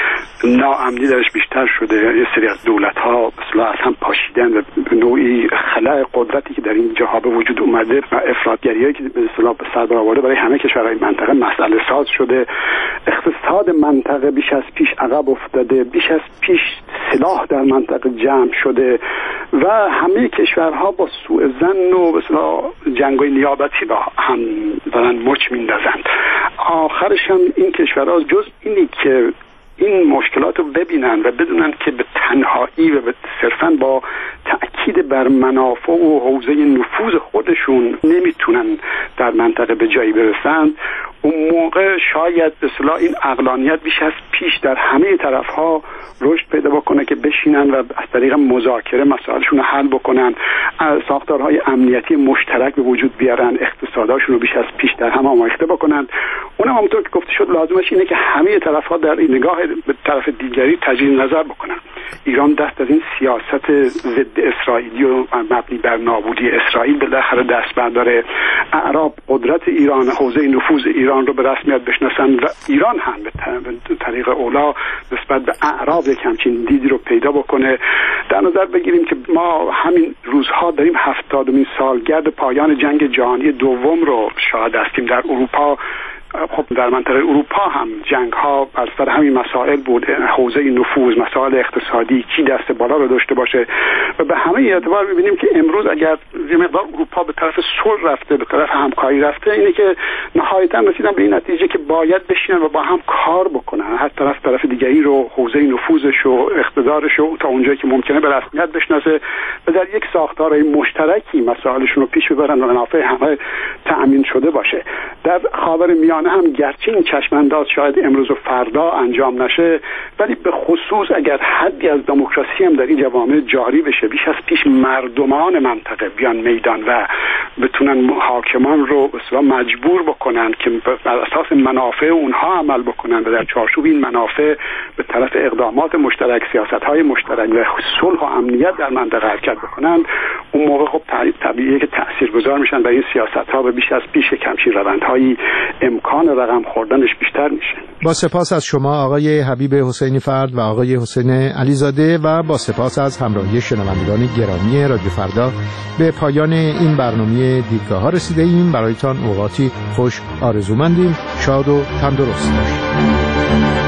ناامنی درش بیشتر شده. یه سری از دولت ها اصلا از هم پاشیدن و نوعی خلأ قدرتی که در این جاها به وجود اومده و افراطگریایی که به اصطلاح به سر برآورده برای همه کشورهای منطقه مسئله ساز شده. اقتصاد منطقه بیش از پیش عقب افتاده، بیش از پیش سلاح در منطقه جمع شده و همه کشورها با سوء ظن و مثلا جنگ‌های نیابتی با هم دارن مچ میندازند. آخرش هم این کشورها جز اینی که این مشکلات رو ببینن و بدونن که به تنهایی و به صرفاً با تأکید بر منافع و حوزه نفوذ خودشون نمیتونن در منطقه به جایی برسند، اون موقع شاید به اصطلاح این عقلانیت بیش از پیش در همه طرفها رشد پیدا بکنه که بشینن و از طریق مذاکره مسائلشون رو حل بکنن، ساختارهای امنیتی مشترک به وجود بیارن، اقتصاداشون رو بیش از پیش در هم آمیخته بکنن. اونم همونطور که گفته شد لازمش اینه که همه طرفها در این نگاه به طرف دیگری تجدید نظر بکنن. ایران دست از این سیاست ضد اسرائیلی و مبنی بر نابودی اسرائیل بالاخره دست برداره. اعراب قدرت ایران، حوزه نفوذ ایران رو به رسمیت بشناسن و ایران هم به طریق اولا نسبت به اعراب یک همچین دیدی رو پیدا بکنه. در نظر بگیریم که ما همین روزها داریم هفتادمین سالگرد پایان جنگ جهانی دوم رو شاهد هستیم. در اروپا، خب در منطقه اروپا هم جنگ ها بر سر همین مسائل بود، حوزه نفوذ، مسائل اقتصادی، کی دست بالا رو داشته باشه و به همه اعتبار می‌بینیم که امروز اگر یه مقدار اروپا به طرف صلح رفته، به طرف همکاری رفته، اینه که نهایتاً رسیدن به این نتیجه که باید بشینن و با هم کار بکنن، هر طرف طرف دیگری رو، حوزه نفوذش و اقتدارش رو تا اونجایی که ممکنه به رسمیت بشناسه و در یک ساختار مشترکی مسائلشون رو پیش ببرن و منافع همه تأمین شده باشه. در خاورمیانه هم گرچه این چشمانداز شاید امروز و فردا انجام نشه، ولی به خصوص اگر حدی از دموکراسی هم در این جوامع جاری بشه، بیش از پیش مردمان منطقه بیان میدان و بتونن حاکمان رو اصلا مجبور بکنن که بر اساس منافع اونها عمل بکنن و در چارچوب این منافع به طرف اقدامات مشترک، سیاست‌های مشترک و صلح و امنیت در منطقه حرکت بکنن، اون موقع خب طبیعیه که تاثیرگذار میشن و این سیاست‌ها به بیش از پیش کمچین روندهایی امکان رقم خوردنش بیشتر میشه. با سپاس از شما آقای حبیب حسینی فرد و آقای حسین علیزاده و با سپاس از همراهی شنوندگان گرامی رادیو فردا به پایان این برنامه دیدگاه ها رسیده ایم. برایتان اوقاتی خوش آرزومندیم. شاد و تندرست باشید.